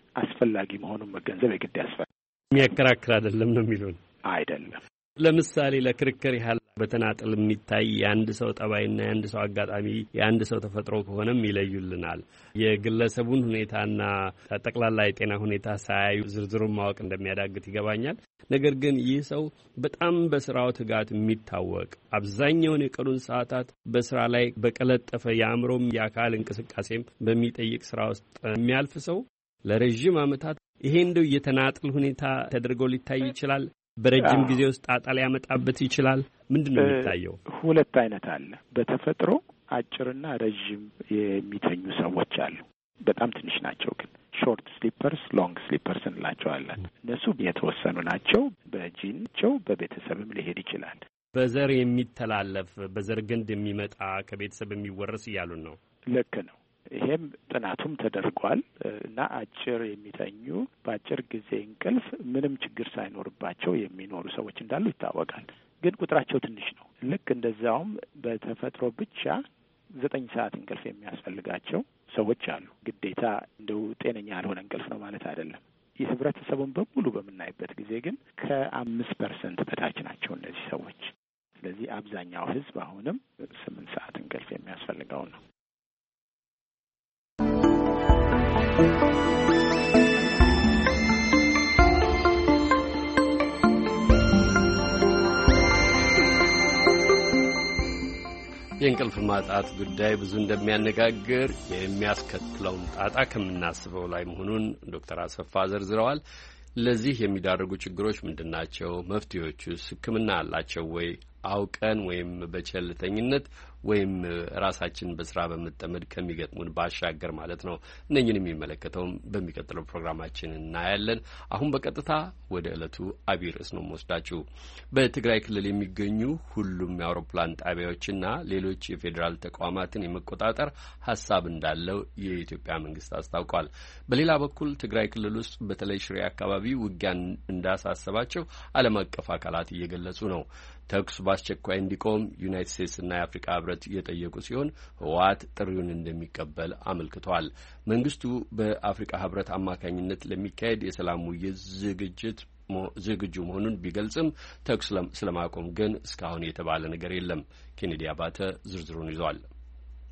Speaker 7: አስፈላጊ መሆኑን መገንዘብ የግድ ያስፈልጋል።
Speaker 2: የሚያከራክር አይደለም ነው የሚሉን
Speaker 7: አይደለም።
Speaker 2: ለምሳሌ ለክርክር ያህል በተናጠል የሚታይ የአንድ ሰው ጠባይና የአንድ ሰው አጋጣሚ የአንድ ሰው ተፈጥሮ ከሆነም ይለዩልናል። የግለሰቡን ሁኔታና ጠቅላላ የጤና ሁኔታ ሳያዩ ዝርዝሩን ማወቅ እንደሚያዳግት ይገባኛል። ነገር ግን ይህ ሰው በጣም በስራው ትጋት የሚታወቅ አብዛኛውን የቀኑን ሰዓታት በስራ ላይ በቀለጠፈ የአእምሮም የአካል እንቅስቃሴም በሚጠይቅ ስራ ውስጥ የሚያልፍ ሰው ለረዥም ዓመታት ይሄ እንደው የተናጠል ሁኔታ ተደርጎ ሊታይ ይችላል። በረጅም ጊዜ ውስጥ ጣጣ ሊያመጣበት ይችላል። ምንድን ነው የሚታየው?
Speaker 7: ሁለት አይነት አለ። በተፈጥሮ አጭርና ረዥም የሚተኙ ሰዎች አሉ። በጣም ትንሽ ናቸው ግን ሾርት ስሊፐርስ፣ ሎንግ ስሊፐርስ እንላቸዋለን። እነሱ የተወሰኑ ናቸው። በጂናቸው በቤተሰብም ሊሄድ ይችላል።
Speaker 2: በዘር የሚተላለፍ በዘር ግንድ የሚመጣ ከቤተሰብ የሚወረስ እያሉን ነው።
Speaker 7: ልክ ነው። ይሄም ጥናቱም ተደርጓል እና አጭር የሚተኙ በአጭር ጊዜ እንቅልፍ ምንም ችግር ሳይኖርባቸው የሚኖሩ ሰዎች እንዳሉ ይታወቃል። ግን ቁጥራቸው ትንሽ ነው። ልክ እንደዛውም በተፈጥሮ ብቻ 9 ሰዓት እንቅልፍ የሚያስፈልጋቸው ሰዎች አሉ። ግዴታ እንደው ጤነኛ ያልሆነ እንቅልፍ ነው ማለት አይደለም። የህብረተሰቡን በሙሉ በምናይበት ጊዜ ግን ከ5% በታች ናቸው እነዚህ ሰዎች። ስለዚህ አብዛኛው ህዝብ አሁንም 8 ሰዓት እንቅልፍ የሚያስፈልገው ነው።
Speaker 2: የእንቅልፍ ማጣት ጉዳይ ብዙ እንደሚያነጋግር የሚያስከትለውን ጣጣ ከምናስበው ላይ መሆኑን ዶክተር አሰፋ ዘርዝረዋል። ለዚህ የሚዳርጉ ችግሮች ምንድን ናቸው? መፍትሄዎቹስ ሕክምና አላቸው ወይ? አውቀን ወይም በቸልተኝነት ወይም ራሳችን በስራ በመጠመድ ከሚገጥሙን ባሻገር ማለት ነው። እነኝን የሚመለከተውም በሚቀጥለው ፕሮግራማችን እናያለን። አሁን በቀጥታ ወደ ዕለቱ አብይ ርዕስ ነው የምወስዳችሁ። በትግራይ ክልል የሚገኙ ሁሉም የአውሮፕላን ጣቢያዎችና ሌሎች የፌዴራል ተቋማትን የመቆጣጠር ሀሳብ እንዳለው የኢትዮጵያ መንግስት አስታውቋል። በሌላ በኩል ትግራይ ክልል ውስጥ በተለይ ሽሬ አካባቢ ውጊያን እንዳሳሰባቸው ዓለም አቀፍ አካላት እየገለጹ ነው። ተኩስ በአስቸኳይ እንዲቆም ዩናይትድ ስቴትስና የአፍሪካ ህብረት እየጠየቁ ሲሆን ህወሓት ጥሪውን እንደሚቀበል አመልክተዋል። መንግስቱ በአፍሪካ ህብረት አማካኝነት ለሚካሄድ የሰላም ውይይት ዝግጁ መሆኑን ቢገልጽም ተኩስ ስለማቆም ግን እስካሁን የተባለ ነገር የለም። ኬኔዲ አባተ ዝርዝሩን ይዟል።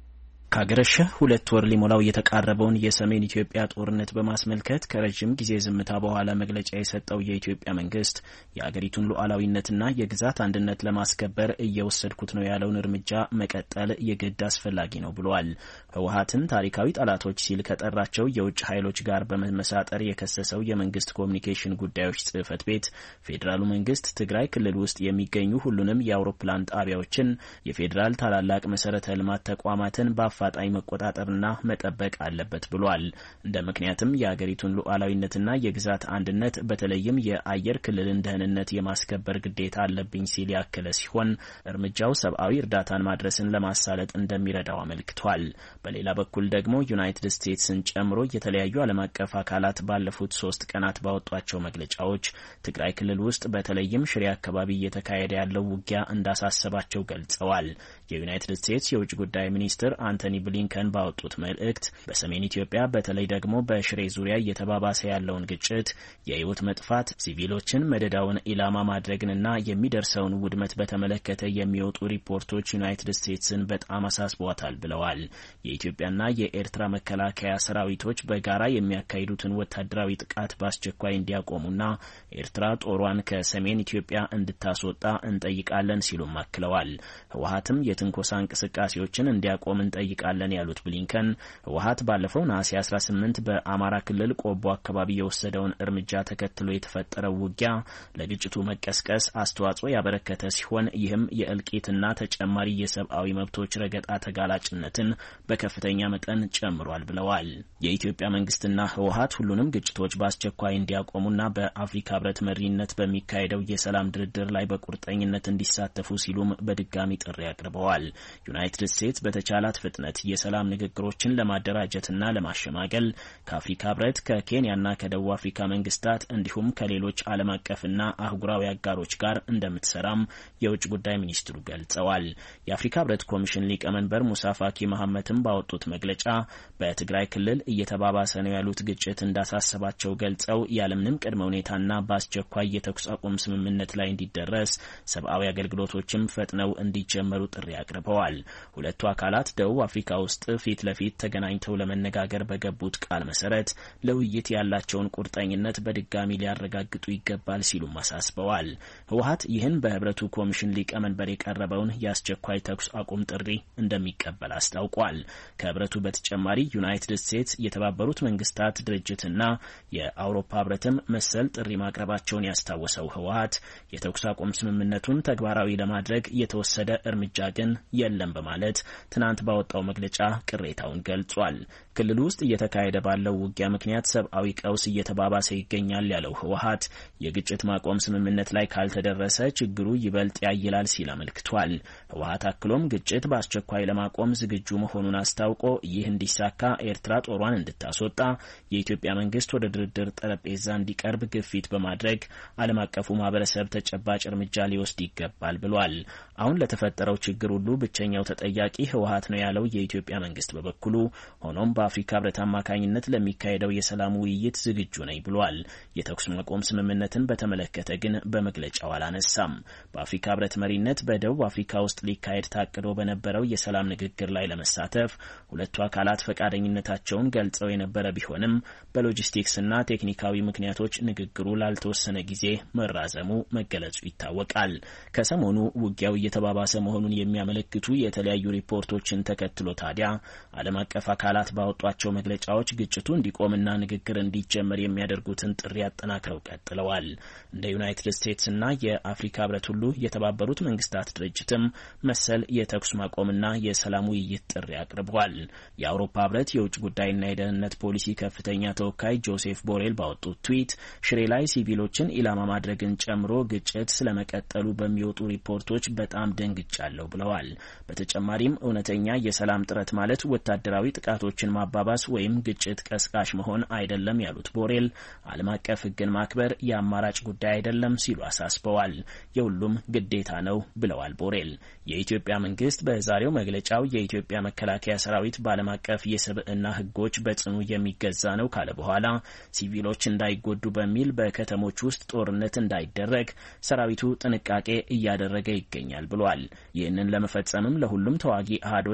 Speaker 8: ካገረሸ 2 ወር ሊሞላው የተቃረበውን የሰሜን ኢትዮጵያ ጦርነት በማስመልከት ከረጅም ጊዜ ዝምታ በኋላ መግለጫ የሰጠው የኢትዮጵያ መንግስት የአገሪቱን ሉዓላዊነትና የግዛት አንድነት ለማስከበር እየወሰድኩት ነው ያለውን እርምጃ መቀጠል የግድ አስፈላጊ ነው ብሏል። ህወሓትን ታሪካዊ ጠላቶች ሲል ከጠራቸው የውጭ ኃይሎች ጋር በመመሳጠር የከሰሰው የመንግስት ኮሚኒኬሽን ጉዳዮች ጽህፈት ቤት ፌዴራሉ መንግስት ትግራይ ክልል ውስጥ የሚገኙ ሁሉንም የአውሮፕላን ጣቢያዎችን፣ የፌዴራል ታላላቅ መሰረተ ልማት ተቋማትን አፋጣኝ መቆጣጠርና መጠበቅ አለበት ብሏል። እንደ ምክንያትም የአገሪቱን ሉዓላዊነትና የግዛት አንድነት በተለይም የአየር ክልልን ደህንነት የማስከበር ግዴታ አለብኝ ሲል ያከለ ሲሆን እርምጃው ሰብአዊ እርዳታን ማድረስን ለማሳለጥ እንደሚረዳው አመልክቷል። በሌላ በኩል ደግሞ ዩናይትድ ስቴትስን ጨምሮ የተለያዩ ዓለም አቀፍ አካላት ባለፉት 3 ቀናት ባወጧቸው መግለጫዎች ትግራይ ክልል ውስጥ በተለይም ሽሬ አካባቢ እየተካሄደ ያለው ውጊያ እንዳሳሰባቸው ገልጸዋል። የዩናይትድ ስቴትስ የውጭ ጉዳይ ሚኒስትር አንቶኒ ብሊንከን ባወጡት መልእክት በሰሜን ኢትዮጵያ በተለይ ደግሞ በሽሬ ዙሪያ እየተባባሰ ያለውን ግጭት፣ የህይወት መጥፋት፣ ሲቪሎችን መደዳውን ኢላማ ማድረግንና የሚደርሰውን ውድመት በተመለከተ የሚወጡ ሪፖርቶች ዩናይትድ ስቴትስን በጣም አሳስቧታል ብለዋል። የኢትዮጵያና የኤርትራ መከላከያ ሰራዊቶች በጋራ የሚያካሂዱትን ወታደራዊ ጥቃት በአስቸኳይ እንዲያቆሙና ኤርትራ ጦሯን ከሰሜን ኢትዮጵያ እንድታስወጣ እንጠይቃለን ሲሉም አክለዋል። ህወሓትም የትንኮሳ እንቅስቃሴዎችን እንዲያቆም እንጠይቃለን ያሉት ብሊንከን ህወሓት ባለፈው ነሐሴ 18 በአማራ ክልል ቆቦ አካባቢ የወሰደውን እርምጃ ተከትሎ የተፈጠረው ውጊያ ለግጭቱ መቀስቀስ አስተዋጽኦ ያበረከተ ሲሆን ይህም የእልቂትና ተጨማሪ የሰብአዊ መብቶች ረገጣ ተጋላጭነትን በከፍተኛ መጠን ጨምሯል ብለዋል። የኢትዮጵያ መንግስትና ህወሓት ሁሉንም ግጭቶች በአስቸኳይ እንዲያቆሙና በአፍሪካ ህብረት መሪነት በሚካሄደው የሰላም ድርድር ላይ በቁርጠኝነት እንዲሳተፉ ሲሉም በድጋሚ ጥሪ አቅርበዋል። ዩናይትድ ስቴትስ በተቻላት ፍጥነት የሰላም ንግግሮችን ለማደራጀትና ለማሸማገል ከአፍሪካ ህብረት ከኬንያና ከደቡብ አፍሪካ መንግስታት እንዲሁም ከሌሎች ዓለም አቀፍና አህጉራዊ አጋሮች ጋር እንደምትሰራም የውጭ ጉዳይ ሚኒስትሩ ገልጸዋል። የአፍሪካ ህብረት ኮሚሽን ሊቀመንበር ሙሳ ፋኪ መሐመድም ባወጡት መግለጫ በትግራይ ክልል እየተባባሰ ነው ያሉት ግጭት እንዳሳሰባቸው ገልጸው ያለምንም ቅድመ ሁኔታና በአስቸኳይ የተኩስ አቁም ስምምነት ላይ እንዲደረስ ሰብአዊ አገልግሎቶችም ፈጥነው እንዲጀመሩ ጥሪ አቅርበዋል። ሁለቱ አካላት ደቡብ አፍሪካ ውስጥ ፊት ለፊት ተገናኝተው ለመነጋገር በገቡት ቃል መሰረት ለውይይት ያላቸውን ቁርጠኝነት በድጋሚ ሊያረጋግጡ ይገባል ሲሉም አሳስበዋል። ህወሓት ይህን በህብረቱ ኮሚሽን ሊቀመንበር የቀረበውን የአስቸኳይ ተኩስ አቁም ጥሪ እንደሚቀበል አስታውቋል። ከህብረቱ በተጨማሪ ዩናይትድ ስቴትስ፣ የተባበሩት መንግስታት ድርጅትና የአውሮፓ ህብረትም መሰል ጥሪ ማቅረባቸውን ያስታወሰው ህወሓት የተኩስ አቁም ስምምነቱን ተግባራዊ ለማድረግ የተወሰደ እርምጃ ግን የለም በማለት ትናንት ባወጣው መግለጫ ቅሬታውን ገልጿል። ክልሉ ውስጥ እየተካሄደ ባለው ውጊያ ምክንያት ሰብአዊ ቀውስ እየተባባሰ ይገኛል ያለው ህወሓት የግጭት ማቆም ስምምነት ላይ ካልተደረሰ ችግሩ ይበልጥ ያይላል ሲል አመልክቷል። ህወሓት አክሎም ግጭት በአስቸኳይ ለማቆም ዝግጁ መሆኑን አስታውቆ ይህ እንዲሳካ ኤርትራ ጦሯን እንድታስወጣ የኢትዮጵያ መንግስት ወደ ድርድር ጠረጴዛ እንዲቀርብ ግፊት በማድረግ ዓለም አቀፉ ማህበረሰብ ተጨባጭ እርምጃ ሊወስድ ይገባል ብሏል። አሁን ለተፈጠረው ችግር ሁሉ ብቸኛው ተጠያቂ ህወሓት ነው ያለው የኢትዮጵያ መንግስት በበኩሉ ሆኖም በአፍሪካ ህብረት አማካኝነት ለሚካሄደው የሰላም ውይይት ዝግጁ ነኝ ብሏል። የተኩስ ማቆም ስምምነትን በተመለከተ ግን በመግለጫው አላነሳም። በአፍሪካ ህብረት መሪነት በደቡብ አፍሪካ ውስጥ ሊካሄድ ታቅዶ በነበረው የሰላም ንግግር ላይ ለመሳተፍ ሁለቱ አካላት ፈቃደኝነታቸውን ገልጸው የነበረ ቢሆንም በሎጂስቲክስና ቴክኒካዊ ምክንያቶች ንግግሩ ላልተወሰነ ጊዜ መራዘሙ መገለጹ ይታወቃል። ከሰሞኑ ውጊያው እየተባባሰ መሆኑን የሚያመለክቱ የተለያዩ ሪፖርቶችን ተከትሎ ታዲያ ዓለም አቀፍ አካላት ባወጧቸው መግለጫዎች ግጭቱ እንዲቆምና ንግግር እንዲጀመር የሚያደርጉትን ጥሪ አጠናክረው ቀጥለዋል። እንደ ዩናይትድ ስቴትስና የአፍሪካ ህብረት ሁሉ የተባበሩት መንግስታት ድርጅትም መሰል የተኩስ ማቆምና የሰላም ውይይት ጥሪ አቅርበዋል። የአውሮፓ ህብረት የውጭ ጉዳይና የደህንነት ፖሊሲ ከፍተኛ ተወካይ ጆሴፍ ቦሬል ባወጡት ትዊት ሽሬ ላይ ሲቪሎችን ኢላማ ማድረግን ጨምሮ ግጭት ስለመቀጠሉ በሚወጡ ሪፖርቶች በጣም ደንግጫለሁ ብለዋል። በተጨማሪም እውነተኛ የሰላም ጥረት ማለት ወታደራዊ ጥቃቶችን ማባባስ ወይም ግጭት ቀስቃሽ መሆን አይደለም ያሉት ቦሬል ዓለም አቀፍ ህግን ማክበር የአማራጭ ጉዳይ አይደለም ሲሉ አሳስበዋል። የሁሉም ግዴታ ነው ብለዋል ቦሬል። የኢትዮጵያ መንግስት በዛሬው መግለጫው የኢትዮጵያ መከላከያ ሰራዊት በዓለም አቀፍ የሰብዕና ህጎች በጽኑ የሚገዛ ነው ካለ በኋላ ሲቪሎች እንዳይጎዱ በሚል በከተሞች ውስጥ ጦርነት እንዳይደረግ ሰራዊቱ ጥንቃቄ እያደረገ ይገኛል ብሏል። ይህንን ለመፈጸምም ለሁሉም ተዋጊ አሃዶች ጥብቅ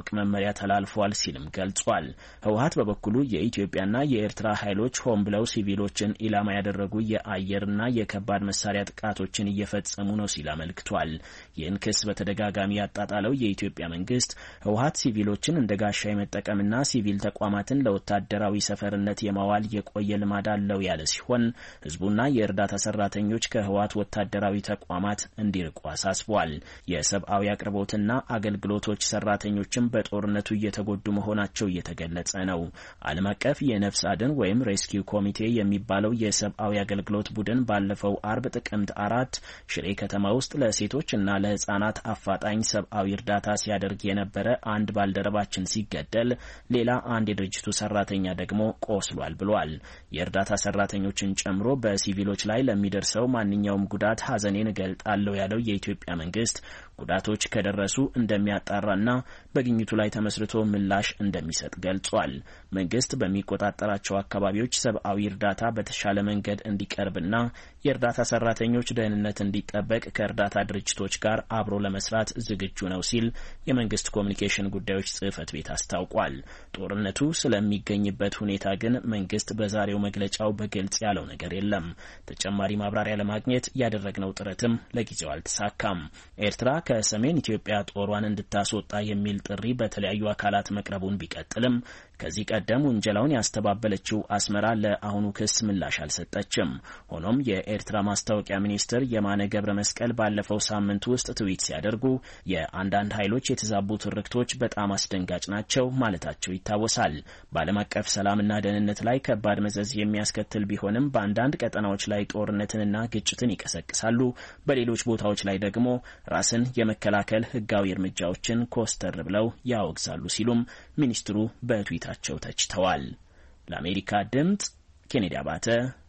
Speaker 8: መመሪያ ተላልፏል ሲልም ገልጿል። ህወሓት በበኩሉ የኢትዮጵያና የኤርትራ ኃይሎች ሆን ብለው ሲቪሎችን ኢላማ ያደረጉ የአየርና የከባድ መሳሪያ ጥቃቶችን እየፈጸሙ ነው ሲል አመልክቷል። ይህን ክስ በተደጋጋሚ ያጣጣለው የኢትዮጵያ መንግስት ህወሓት ሲቪሎችን እንደ ጋሻ የመጠቀምና ሲቪል ተቋማትን ለወታደራዊ ሰፈርነት የማዋል የቆየ ልማድ አለው ያለ ሲሆን ህዝቡና የእርዳታ ሰራተኞች ከህወሓት ወታደራዊ ተቋማት እንዲርቁ አሳስቧል። የሰብአዊ አቅርቦትና አገልግሎቶች ሰራተኞችም በጦርነቱ እየተጎዱ መሆናቸው እየተገለጸ ነው። ዓለም አቀፍ የነፍስ አድን ወይም ሬስኪው ኮሚቴ የሚባለው የሰብአዊ አገልግሎት ቡድን ባለፈው አርብ ጥቅምት 4 ሽሬ ከተማ ውስጥ ለሴቶችና ለህፃናት አፋጣኝ ሰብአዊ እርዳታ ሲያደርግ የነበረ አንድ ባልደረባችን ሲገደል ሌላ አንድ የድርጅቱ ሰራተኛ ደግሞ ቆስሏል ብሏል። የእርዳታ ሰራተኞችን ጨምሮ በሲቪሎች ላይ ለሚደርሰው ማንኛውም ጉዳት ሐዘኔን እገልጣለሁ ያለው የኢትዮጵያ መንግስት ጉዳቶች ከደረሱ እንደሚያጣራና በግኝቱ ላይ ተመስርቶ ምላሽ እንደሚሰጥ ገልጿል። መንግስት በሚቆጣጠራቸው አካባቢዎች ሰብአዊ እርዳታ በተሻለ መንገድ እንዲቀርብና የእርዳታ ሰራተኞች ደህንነት እንዲጠበቅ ከእርዳታ ድርጅቶች ጋር አብሮ ለመስራት ዝግጁ ነው ሲል የመንግስት ኮሚኒኬሽን ጉዳዮች ጽህፈት ቤት አስታውቋል። ጦርነቱ ስለሚገኝበት ሁኔታ ግን መንግስት በዛሬው መግለጫው በግልጽ ያለው ነገር የለም። ተጨማሪ ማብራሪያ ለማግኘት ያደረግነው ጥረትም ለጊዜው አልተሳካም። ኤርትራ ከሰሜን ኢትዮጵያ ጦሯን እንድታስወጣ የሚል ጥሪ በተለያዩ አካላት መቅረቡን ቢቀጥልም ከዚህ ቀደም ውንጀላውን ያስተባበለችው አስመራ ለአሁኑ ክስ ምላሽ አልሰጠችም። ሆኖም የኤርትራ ማስታወቂያ ሚኒስትር የማነ ገብረ መስቀል ባለፈው ሳምንት ውስጥ ትዊት ሲያደርጉ የአንዳንድ ኃይሎች የተዛቡ ትርክቶች በጣም አስደንጋጭ ናቸው ማለታቸው ይታወሳል። በዓለም አቀፍ ሰላምና ደህንነት ላይ ከባድ መዘዝ የሚያስከትል ቢሆንም በአንዳንድ ቀጠናዎች ላይ ጦርነትንና ግጭትን ይቀሰቅሳሉ፣ በሌሎች ቦታዎች ላይ ደግሞ ራስን የመከላከል ህጋዊ እርምጃዎችን ኮስተር ብለው ያወግዛሉ ሲሉም ሚኒስትሩ በትዊታቸው ተችተዋል። ለአሜሪካ ድምጽ ኬኔዲ አባተ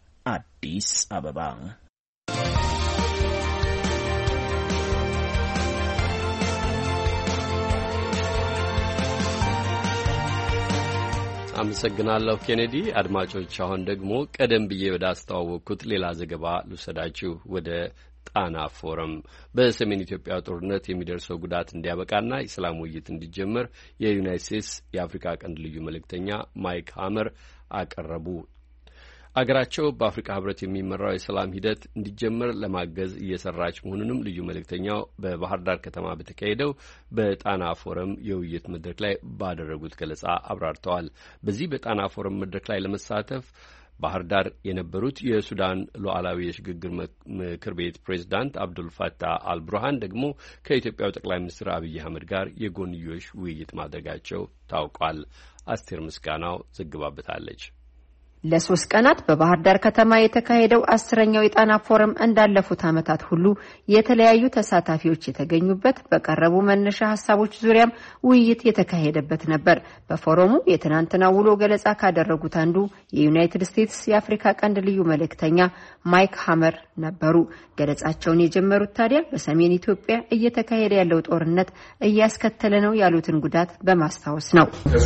Speaker 8: አዲስ አበባ።
Speaker 2: አመሰግናለሁ ኬኔዲ። አድማጮች አሁን ደግሞ ቀደም ብዬ ወደ አስተዋወቅኩት ሌላ ዘገባ ልውሰዳችሁ። ወደ ጣና ፎረም በሰሜን ኢትዮጵያ ጦርነት የሚደርሰው ጉዳት እንዲያበቃና የሰላም ውይይት እንዲጀመር የዩናይትድ ስቴትስ የአፍሪካ ቀንድ ልዩ መልእክተኛ ማይክ ሀመር አቀረቡ። አገራቸው በአፍሪካ ህብረት የሚመራው የሰላም ሂደት እንዲጀመር ለማገዝ እየሰራች መሆኑንም ልዩ መልእክተኛው በባህር ዳር ከተማ በተካሄደው በጣና ፎረም የውይይት መድረክ ላይ ባደረጉት ገለጻ አብራርተዋል። በዚህ በጣና ፎረም መድረክ ላይ ለመሳተፍ ባህር ዳር የነበሩት የሱዳን ሉዓላዊ የሽግግር ምክር ቤት ፕሬዝዳንት አብዱልፈታህ አልቡርሃን ደግሞ ከኢትዮጵያው ጠቅላይ ሚኒስትር አብይ አህመድ ጋር የጎንዮሽ ውይይት ማድረጋቸው ታውቋል። አስቴር ምስጋናው ዘግባበታለች።
Speaker 9: ለሶስት ቀናት በባህር ዳር ከተማ የተካሄደው 10ኛው የጣና ፎረም እንዳለፉት ዓመታት ሁሉ የተለያዩ ተሳታፊዎች የተገኙበት በቀረቡ መነሻ ሐሳቦች ዙሪያም ውይይት የተካሄደበት ነበር። በፎረሙ የትናንትና ውሎ ገለጻ ካደረጉት አንዱ የዩናይትድ ስቴትስ የአፍሪካ ቀንድ ልዩ መልእክተኛ ማይክ ሀመር ነበሩ። ገለጻቸውን የጀመሩት ታዲያ በሰሜን ኢትዮጵያ እየተካሄደ ያለው ጦርነት እያስከተለ ነው ያሉትን ጉዳት በማስታወስ ነው።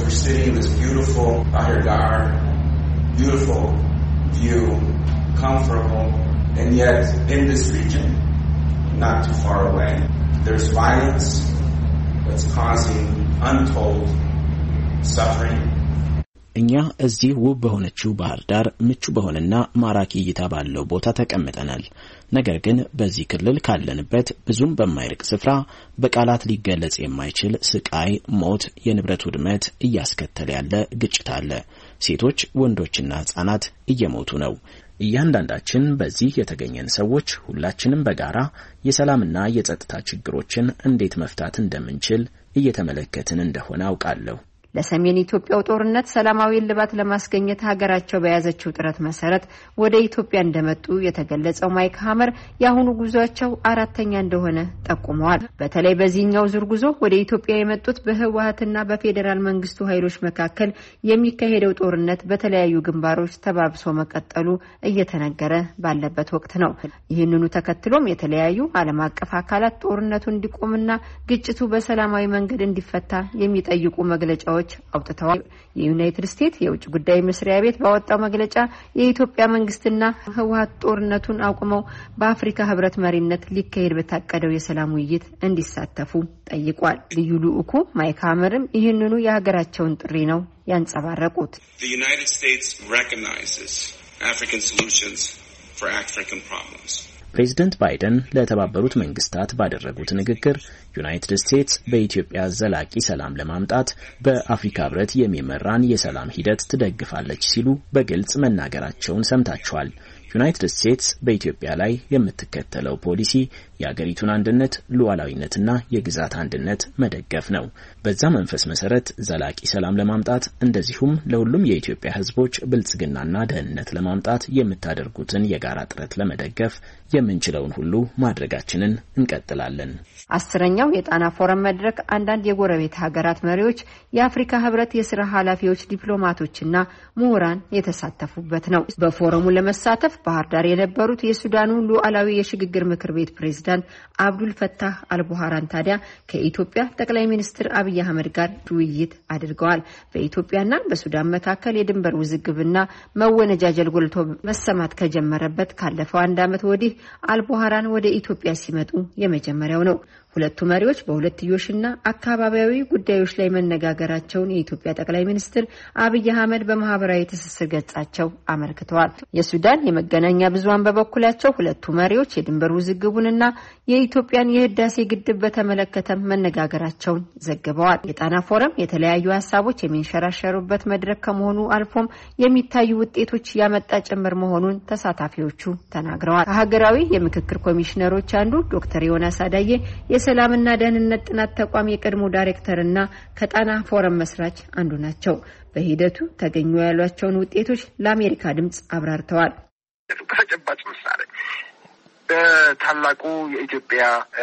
Speaker 10: Beautiful view, comfortable, and yet in this region, not too far away, there's violence that's causing untold suffering.
Speaker 8: እኛ እዚህ ውብ በሆነችው ባህር ዳር ምቹ በሆነና ማራኪ እይታ ባለው ቦታ ተቀምጠናል። ነገር ግን በዚህ ክልል ካለንበት ብዙም በማይርቅ ስፍራ በቃላት ሊገለጽ የማይችል ስቃይ፣ ሞት፣ የንብረት ውድመት እያስከተለ ያለ ግጭት አለ። ሴቶች፣ ወንዶችና ህጻናት እየሞቱ ነው። እያንዳንዳችን በዚህ የተገኘን ሰዎች ሁላችንም በጋራ የሰላምና የጸጥታ ችግሮችን እንዴት መፍታት እንደምንችል እየተመለከትን እንደሆነ አውቃለሁ።
Speaker 9: ለሰሜን ኢትዮጵያው ጦርነት ሰላማዊ እልባት ለማስገኘት ሀገራቸው በያዘችው ጥረት መሰረት ወደ ኢትዮጵያ እንደመጡ የተገለጸው ማይክ ሀመር የአሁኑ ጉዟቸው አራተኛ እንደሆነ ጠቁመዋል። በተለይ በዚህኛው ዙር ጉዞ ወደ ኢትዮጵያ የመጡት በህወሓትና በፌዴራል መንግስቱ ኃይሎች መካከል የሚካሄደው ጦርነት በተለያዩ ግንባሮች ተባብሶ መቀጠሉ እየተነገረ ባለበት ወቅት ነው። ይህንኑ ተከትሎም የተለያዩ ዓለም አቀፍ አካላት ጦርነቱ እንዲቆምና ግጭቱ በሰላማዊ መንገድ እንዲፈታ የሚጠይቁ መግለጫዎች መግለጫዎች አውጥተዋል። የዩናይትድ ስቴትስ የውጭ ጉዳይ መስሪያ ቤት ባወጣው መግለጫ የኢትዮጵያ መንግስትና ህወሓት ጦርነቱን አቁመው በአፍሪካ ህብረት መሪነት ሊካሄድ በታቀደው የሰላም ውይይት እንዲሳተፉ ጠይቋል። ልዩ ልኡኩ ማይክ ሀመርም ይህንኑ የሀገራቸውን ጥሪ ነው ያንጸባረቁት።
Speaker 10: The United States recognizes African solutions for African problems.
Speaker 8: ፕሬዝዳንት ባይደን ለተባበሩት መንግስታት ባደረጉት ንግግር ዩናይትድ ስቴትስ በኢትዮጵያ ዘላቂ ሰላም ለማምጣት በአፍሪካ ህብረት የሚመራን የሰላም ሂደት ትደግፋለች ሲሉ በግልጽ መናገራቸውን ሰምታችኋል። ዩናይትድ ስቴትስ በኢትዮጵያ ላይ የምትከተለው ፖሊሲ የአገሪቱን አንድነት፣ ሉዓላዊነትና የግዛት አንድነት መደገፍ ነው። በዛ መንፈስ መሰረት ዘላቂ ሰላም ለማምጣት እንደዚሁም ለሁሉም የኢትዮጵያ ህዝቦች ብልጽግናና ደህንነት ለማምጣት የምታደርጉትን የጋራ ጥረት ለመደገፍ የምንችለውን ሁሉ ማድረጋችንን እንቀጥላለን። 10ኛው
Speaker 9: የጣና ፎረም መድረክ አንዳንድ የጎረቤት ሀገራት መሪዎች፣ የአፍሪካ ህብረት የሥራ ኃላፊዎች፣ ዲፕሎማቶችና ምሁራን የተሳተፉበት ነው። በፎረሙ ለመሳተፍ ባህር ዳር የነበሩት የሱዳኑ ሉዓላዊ የሽግግር ምክር ቤት ፕሬዝዳንት አብዱል ፈታህ አልቡሃራን ታዲያ ከኢትዮጵያ ጠቅላይ ሚኒስትር አብይ አህመድ ጋር ውይይት አድርገዋል። በኢትዮጵያና በሱዳን መካከል የድንበር ውዝግብና መወነጃጀል ጎልቶ መሰማት ከጀመረበት ካለፈው አንድ ዓመት ወዲህ አልቡሃራን ወደ ኢትዮጵያ ሲመጡ የመጀመሪያው ነው። ሁለቱ መሪዎች በሁለትዮሽና አካባቢያዊ ጉዳዮች ላይ መነጋገራቸውን የኢትዮጵያ ጠቅላይ ሚኒስትር አብይ አህመድ በማህበራዊ ትስስር ገጻቸው አመልክተዋል። የሱዳን የመገናኛ ብዙሃን በበኩላቸው ሁለቱ መሪዎች የድንበር ውዝግቡንና የኢትዮጵያን የህዳሴ ግድብ በተመለከተ መነጋገራቸውን ዘግበዋል። የጣና ፎረም የተለያዩ ሀሳቦች የሚንሸራሸሩበት መድረክ ከመሆኑ አልፎም የሚታዩ ውጤቶች ያመጣ ጭምር መሆኑን ተሳታፊዎቹ ተናግረዋል። ከሀገራዊ የምክክር ኮሚሽነሮች አንዱ ዶክተር ዮናስ አዳዬ የሰላምና ደህንነት ጥናት ተቋም የቀድሞ ዳይሬክተርና ከጣና ፎረም መስራች አንዱ ናቸው። በሂደቱ ተገኙ ያሏቸውን ውጤቶች ለአሜሪካ ድምጽ አብራርተዋል።
Speaker 11: ተጨባጭ ምሳሌ በታላቁ የኢትዮጵያ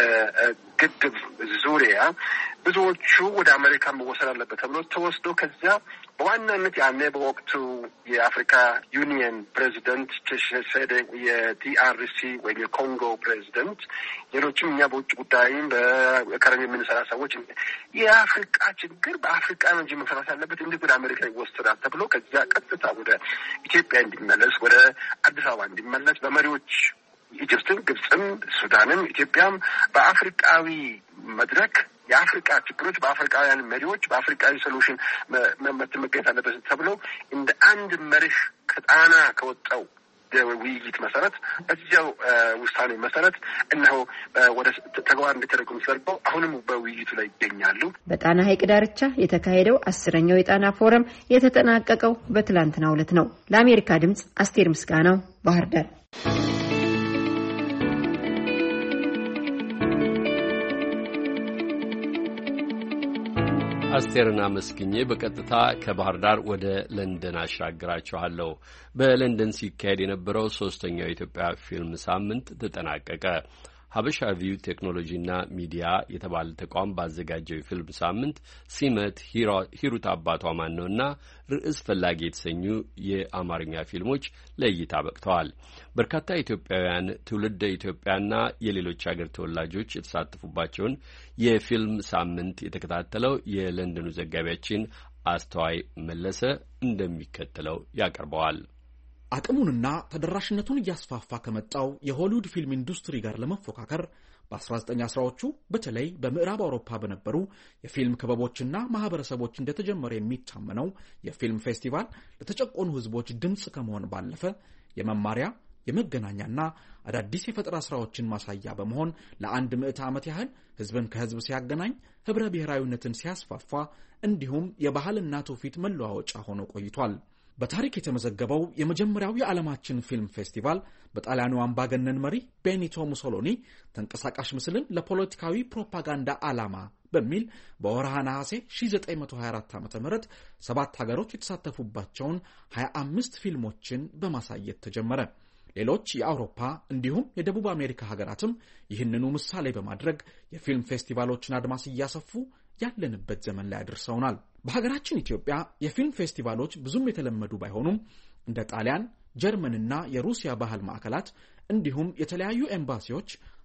Speaker 11: ግድብ ዙሪያ ብዙዎቹ ወደ አሜሪካ መወሰድ አለበት ተብሎ ተወስዶ ከዚያ በዋናነት ያኔ በወቅቱ የአፍሪካ ዩኒየን ፕሬዚደንት ቺሴኬዲ፣ የዲአርሲ ወይም የኮንጎ ፕሬዚደንት፣ ሌሎችም እኛ በውጭ ጉዳይም በከረም የምንሰራ ሰዎች የአፍሪካ ችግር በአፍሪካ ነው እንጂ መሰራት ያለበት እንዴት ወደ አሜሪካ ይወሰዳል ተብሎ ከዚያ ቀጥታ ወደ ኢትዮጵያ እንዲመለስ ወደ አዲስ አበባ እንዲመለስ በመሪዎች ኢጅፕትም፣ ግብጽም፣ ሱዳንም ኢትዮጵያም በአፍሪካዊ መድረክ የአፍሪካ ችግሮች በአፍሪካውያን መሪዎች በአፍሪካዊ ሶሉሽን መገኘት አለበት ተብሎ እንደ አንድ መርህ ከጣና ከወጣው ውይይት መሰረት በዚያው ውሳኔ መሰረት እነሆ ወደ ተግባር እንዲተረጎም ተደርገው አሁንም በውይይቱ ላይ ይገኛሉ።
Speaker 9: በጣና ሐይቅ ዳርቻ የተካሄደው 10ኛው የጣና ፎረም የተጠናቀቀው በትላንትናው ዕለት ነው። ለአሜሪካ ድምጽ አስቴር ምስጋናው ባህር ዳር።
Speaker 2: አስቴርን አመስግኜ በቀጥታ ከባህር ዳር ወደ ለንደን አሻግራችኋለሁ። በለንደን ሲካሄድ የነበረው 3ኛው የኢትዮጵያ ፊልም ሳምንት ተጠናቀቀ። ሀበሻ ቪው ቴክኖሎጂና ሚዲያ የተባለ ተቋም ባዘጋጀው የፊልም ሳምንት ሲመት፣ ሂሩት አባቷ ማን ነውና ርዕስ ፈላጊ የተሰኙ የአማርኛ ፊልሞች ለእይታ በቅተዋል። በርካታ ኢትዮጵያውያን፣ ትውልደ ኢትዮጵያና የሌሎች ሀገር ተወላጆች የተሳተፉባቸውን የፊልም ሳምንት የተከታተለው የለንደኑ ዘጋቢያችን አስተዋይ መለሰ እንደሚከተለው ያቀርበዋል።
Speaker 12: አቅሙንና ተደራሽነቱን እያስፋፋ ከመጣው የሆሊውድ ፊልም ኢንዱስትሪ ጋር ለመፎካከር በ1910ዎቹ በተለይ በምዕራብ አውሮፓ በነበሩ የፊልም ክበቦችና ማህበረሰቦች እንደተጀመረ የሚታመነው የፊልም ፌስቲቫል ለተጨቆኑ ህዝቦች ድምጽ ከመሆን ባለፈ የመማሪያ የመገናኛና አዳዲስ የፈጠራ ስራዎችን ማሳያ በመሆን ለአንድ ምዕተ ዓመት ያህል ህዝብን ከህዝብ ሲያገናኝ ህብረ ብሔራዊነትን ሲያስፋፋ እንዲሁም የባህልና ትውፊት መለዋወጫ ሆኖ ቆይቷል። በታሪክ የተመዘገበው የመጀመሪያው የዓለማችን ፊልም ፌስቲቫል በጣሊያኑ አምባገነን መሪ ቤኒቶ ሙሶሎኒ ተንቀሳቃሽ ምስልን ለፖለቲካዊ ፕሮፓጋንዳ ዓላማ በሚል በወርሃ ነሐሴ 1924 ዓ.ም 7 ሀገሮች የተሳተፉባቸውን 25 ፊልሞችን በማሳየት ተጀመረ። ሌሎች የአውሮፓ እንዲሁም የደቡብ አሜሪካ ሀገራትም ይህንኑ ምሳሌ በማድረግ የፊልም ፌስቲቫሎችን አድማስ እያሰፉ ያለንበት ዘመን ላይ አድርሰውናል። በሀገራችን ኢትዮጵያ የፊልም ፌስቲቫሎች ብዙም የተለመዱ ባይሆኑም እንደ ጣሊያን፣ ጀርመንና የሩሲያ ባህል ማዕከላት እንዲሁም የተለያዩ ኤምባሲዎች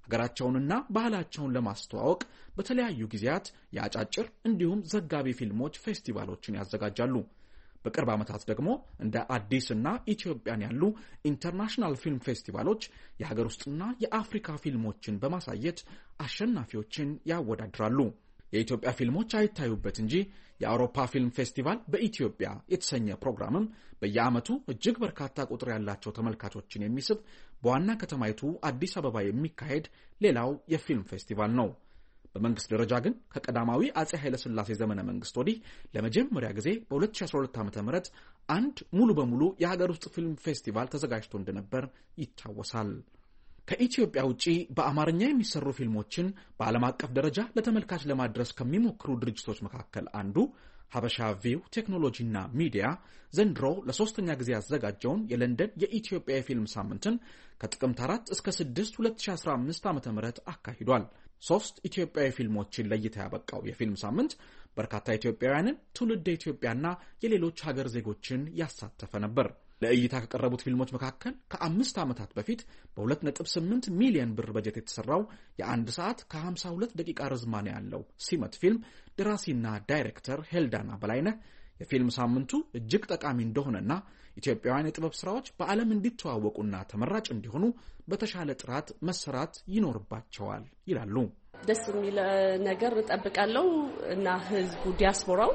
Speaker 12: ሀገራቸውንና ባህላቸውን ለማስተዋወቅ በተለያዩ ጊዜያት የአጫጭር እንዲሁም ዘጋቢ ፊልሞች ፌስቲቫሎችን ያዘጋጃሉ። በቅርብ ዓመታት ደግሞ እንደ አዲስና ኢትዮጵያን ያሉ ኢንተርናሽናል ፊልም ፌስቲቫሎች የሀገር ውስጥና የአፍሪካ ፊልሞችን በማሳየት አሸናፊዎችን ያወዳድራሉ። የኢትዮጵያ ፊልሞች አይታዩበት እንጂ የአውሮፓ ፊልም ፌስቲቫል በኢትዮጵያ የተሰኘ ፕሮግራምም በየዓመቱ እጅግ በርካታ ቁጥር ያላቸው ተመልካቾችን የሚስብ በዋና ከተማይቱ አዲስ አበባ የሚካሄድ ሌላው የፊልም ፌስቲቫል ነው። በመንግስት ደረጃ ግን ከቀዳማዊ አጼ ኃይለ ሥላሴ ዘመነ መንግስት ወዲህ ለመጀመሪያ ጊዜ በ2012 ዓ.ም አንድ ሙሉ በሙሉ የሀገር ውስጥ ፊልም ፌስቲቫል ተዘጋጅቶ እንደነበር ይታወሳል። ከኢትዮጵያ ውጪ በአማርኛ የሚሰሩ ፊልሞችን በዓለም አቀፍ ደረጃ ለተመልካች ለማድረስ ከሚሞክሩ ድርጅቶች መካከል አንዱ ሀበሻ ቪው ቴክኖሎጂና ሚዲያ ዘንድሮ ለሶስተኛ ጊዜ ያዘጋጀውን የለንደን የኢትዮጵያ የፊልም ሳምንትን ከጥቅምት 4 እስከ 6 2015 ዓ.ም አካሂዷል። 3 ኢትዮጵያዊ ፊልሞችን ለይታ ያበቃው የፊልም ሳምንት በርካታ ኢትዮጵያውያንን፣ ትውልደ ኢትዮጵያና የሌሎች ሀገር ዜጎችን ያሳተፈ ነበር። ለእይታ ከቀረቡት ፊልሞች መካከል ከ5 ዓመታት በፊት በ2.8 ሚሊዮን ብር በጀት የተሰራው የ1 ሰዓት ከ52 ደቂቃ ርዝማኔ ያለው ሲመት ፊልም ደራሲና ዳይሬክተር ሄልዳና በላይነህ የፊልም ሳምንቱ እጅግ ጠቃሚ እንደሆነና ኢትዮጵያውያን የጥበብ ስራዎች በዓለም እንዲተዋወቁና ተመራጭ እንዲሆኑ በተሻለ ጥራት መሰራት ይኖርባቸዋል ይላሉ።
Speaker 13: ደስ የሚል ነገር እጠብቃለሁ እና ህዝቡ ዲያስፖራው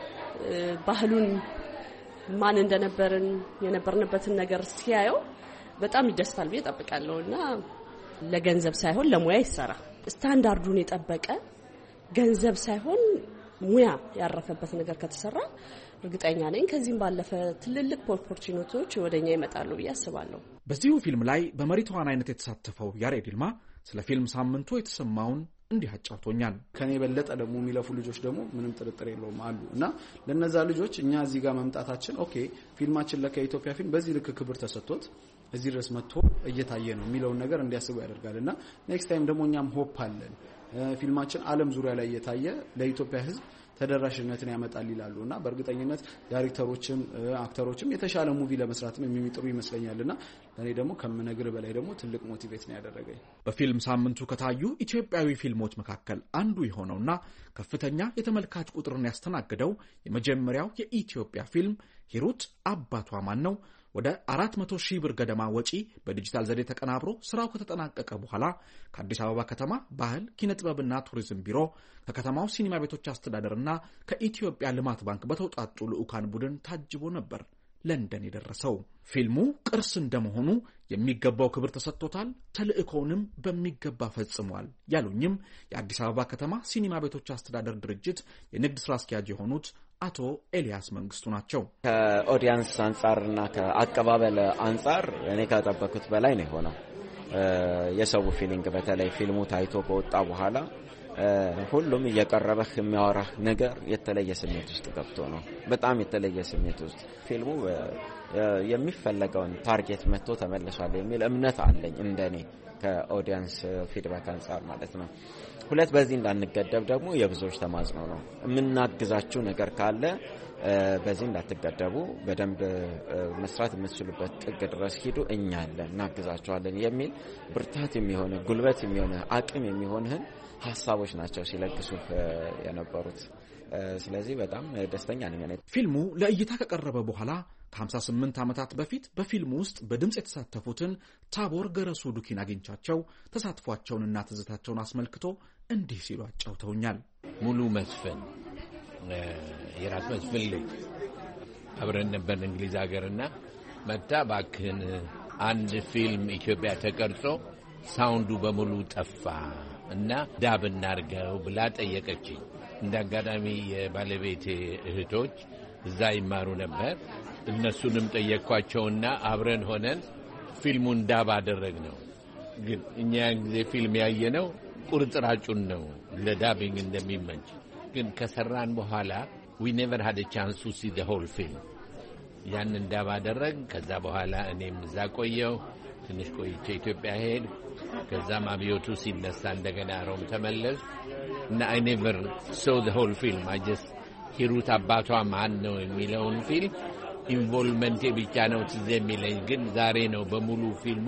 Speaker 13: ባህሉን ማን እንደነበርን የነበርንበትን ነገር ሲያየው በጣም ይደስታል ብዬ እጠብቃለሁና ለገንዘብ ሳይሆን ለሙያ ይሰራ። ስታንዳርዱን የጠበቀ ገንዘብ ሳይሆን ሙያ ያረፈበት ነገር ከተሰራ እርግጠኛ ነኝ ከዚህም ባለፈ ትልልቅ ኦፖርቹኒቲዎች ወደኛ ይመጣሉ ብዬ አስባለሁ።
Speaker 12: በዚሁ ፊልም ላይ በመሪ ተዋናይነት የተሳተፈው ያሬድ ይልማ ስለ ፊልም ሳምንቱ የተሰማውን እንዲህ አጫውቶኛል።
Speaker 14: ከኔ በለጠ ደግሞ የሚለፉ ልጆች ደግሞ ምንም ጥርጥር የለውም አሉ እና ለነዛ ልጆች እኛ እዚህ ጋር መምጣታችን ኦኬ ፊልማችን ለከኢትዮጵያ ፊልም በዚህ ልክ ክብር ተሰጥቶት እዚህ ድረስ መጥቶ እየታየ ነው የሚለውን ነገር እንዲያስቡ ያደርጋልና ኔክስት ታይም ደግሞ እኛም ሆፕ አለን ፊልማችን ዓለም ዙሪያ ላይ እየታየ ለኢትዮጵያ ሕዝብ ተደራሽነትን ያመጣል ይላሉና በእርግጠኝነት ዳይሬክተሮችም አክተሮችም የተሻለ ሙቪ ለመስራትም የሚጥሩ ይመስለኛልና ለኔ ደግሞ ከምነግር በላይ ደግሞ ትልቅ ሞቲቬት ነው ያደረገኝ።
Speaker 12: በፊልም ሳምንቱ ከታዩ ኢትዮጵያዊ ፊልሞች መካከል አንዱ የሆነውና ከፍተኛ የተመልካች ቁጥርን ያስተናገደው የመጀመሪያው የኢትዮጵያ ፊልም ሂሩት አባቷ ማን ነው ወደ 400,000 ብር ገደማ ወጪ በዲጂታል ዘዴ ተቀናብሮ ስራው ከተጠናቀቀ በኋላ ከአዲስ አበባ ከተማ ባህል ኪነጥበብና ቱሪዝም ቢሮ ከከተማው ሲኒማ ቤቶች አስተዳደርና ከኢትዮጵያ ልማት ባንክ በተውጣጡ ልዑካን ቡድን ታጅቦ ነበር ለንደን የደረሰው። ፊልሙ ቅርስ እንደመሆኑ የሚገባው ክብር ተሰጥቶታል፣ ተልእኮውንም በሚገባ ፈጽሟል ያሉኝም የአዲስ አበባ ከተማ ሲኒማ ቤቶች አስተዳደር ድርጅት የንግድ ስራ አስኪያጅ የሆኑት አቶ ኤልያስ መንግስቱ ናቸው።
Speaker 15: ከኦዲየንስ አንጻርና ከአቀባበል አንጻር እኔ ከጠበቅኩት በላይ ነው የሆነው። የሰው ፊሊንግ በተለይ ፊልሙ ታይቶ ከወጣ በኋላ ሁሉም እየቀረበህ የሚያወራህ ነገር የተለየ ስሜት ውስጥ ገብቶ ነው። በጣም የተለየ ስሜት ውስጥ ፊልሙ የሚፈለገውን ታርጌት መጥቶ ተመልሷል የሚል እምነት አለኝ እንደኔ ከኦዲየንስ ፊድባክ አንጻር ማለት ነው። ሁለት በዚህ እንዳንገደብ ደግሞ የብዙዎች ተማጽኖ ነው። የምናግዛችሁ ነገር ካለ በዚህ እንዳትገደቡ፣ በደንብ መስራት የምትችሉበት ጥግ ድረስ ሂዱ፣ እኛ አለን እናግዛችኋለን የሚል ብርታት የሚሆነ ጉልበት የሚሆነ አቅም የሚሆንህን ሐሳቦች ናቸው ሲለግሱ የነበሩት። ስለዚህ በጣም ደስተኛ ነኝ።
Speaker 12: ፊልሙ ለእይታ ከቀረበ በኋላ ከ58 ዓመታት በፊት በፊልሙ ውስጥ በድምጽ የተሳተፉትን ታቦር ገረሱ ዱኪን አግኝቻቸው ተሳትፏቸውንና ትዝታቸውን አስመልክቶ እንዲህ ሲሉ አጫውተውኛል።
Speaker 16: ሙሉ መስፍን የራስ መስፍን ልጅ አብረን ነበር እንግሊዝ ሀገርና መጣ ባክህን አንድ ፊልም ኢትዮጵያ ተቀርጾ ሳውንዱ በሙሉ ጠፋ እና ዳብ እናርገው ብላ ጠየቀችኝ። እንዳጋጣሚ የባለቤቴ እህቶች እዛ ይማሩ ነበር። እነሱንም ጠየቅኳቸውና አብረን ሆነን ፊልሙን ዳብ አደረግነው። ግን እኛ ያን ጊዜ ፊልም ያየነው ቁርጥራጩን ነው ለዳቢንግ እንደሚመች። ግን ከሰራን በኋላ we never had a chance to see the whole film። ያንን ዳብ አደረግ። ከዛ በኋላ እኔም እዛ ቆየው። ትንሽ ቆይቼ ኢትዮጵያ ሄድ። ከዛም አብዮቱ ሲነሳ እንደገና ሮም ተመለስ እና I never saw the whole film። I just ሂሩት አባቷ ማን ነው የሚለውን ፊልም ኢንቮልቭመንቴ ብቻ ነው ትዝ የሚለኝ። ግን ዛሬ ነው በሙሉ ፊልሙን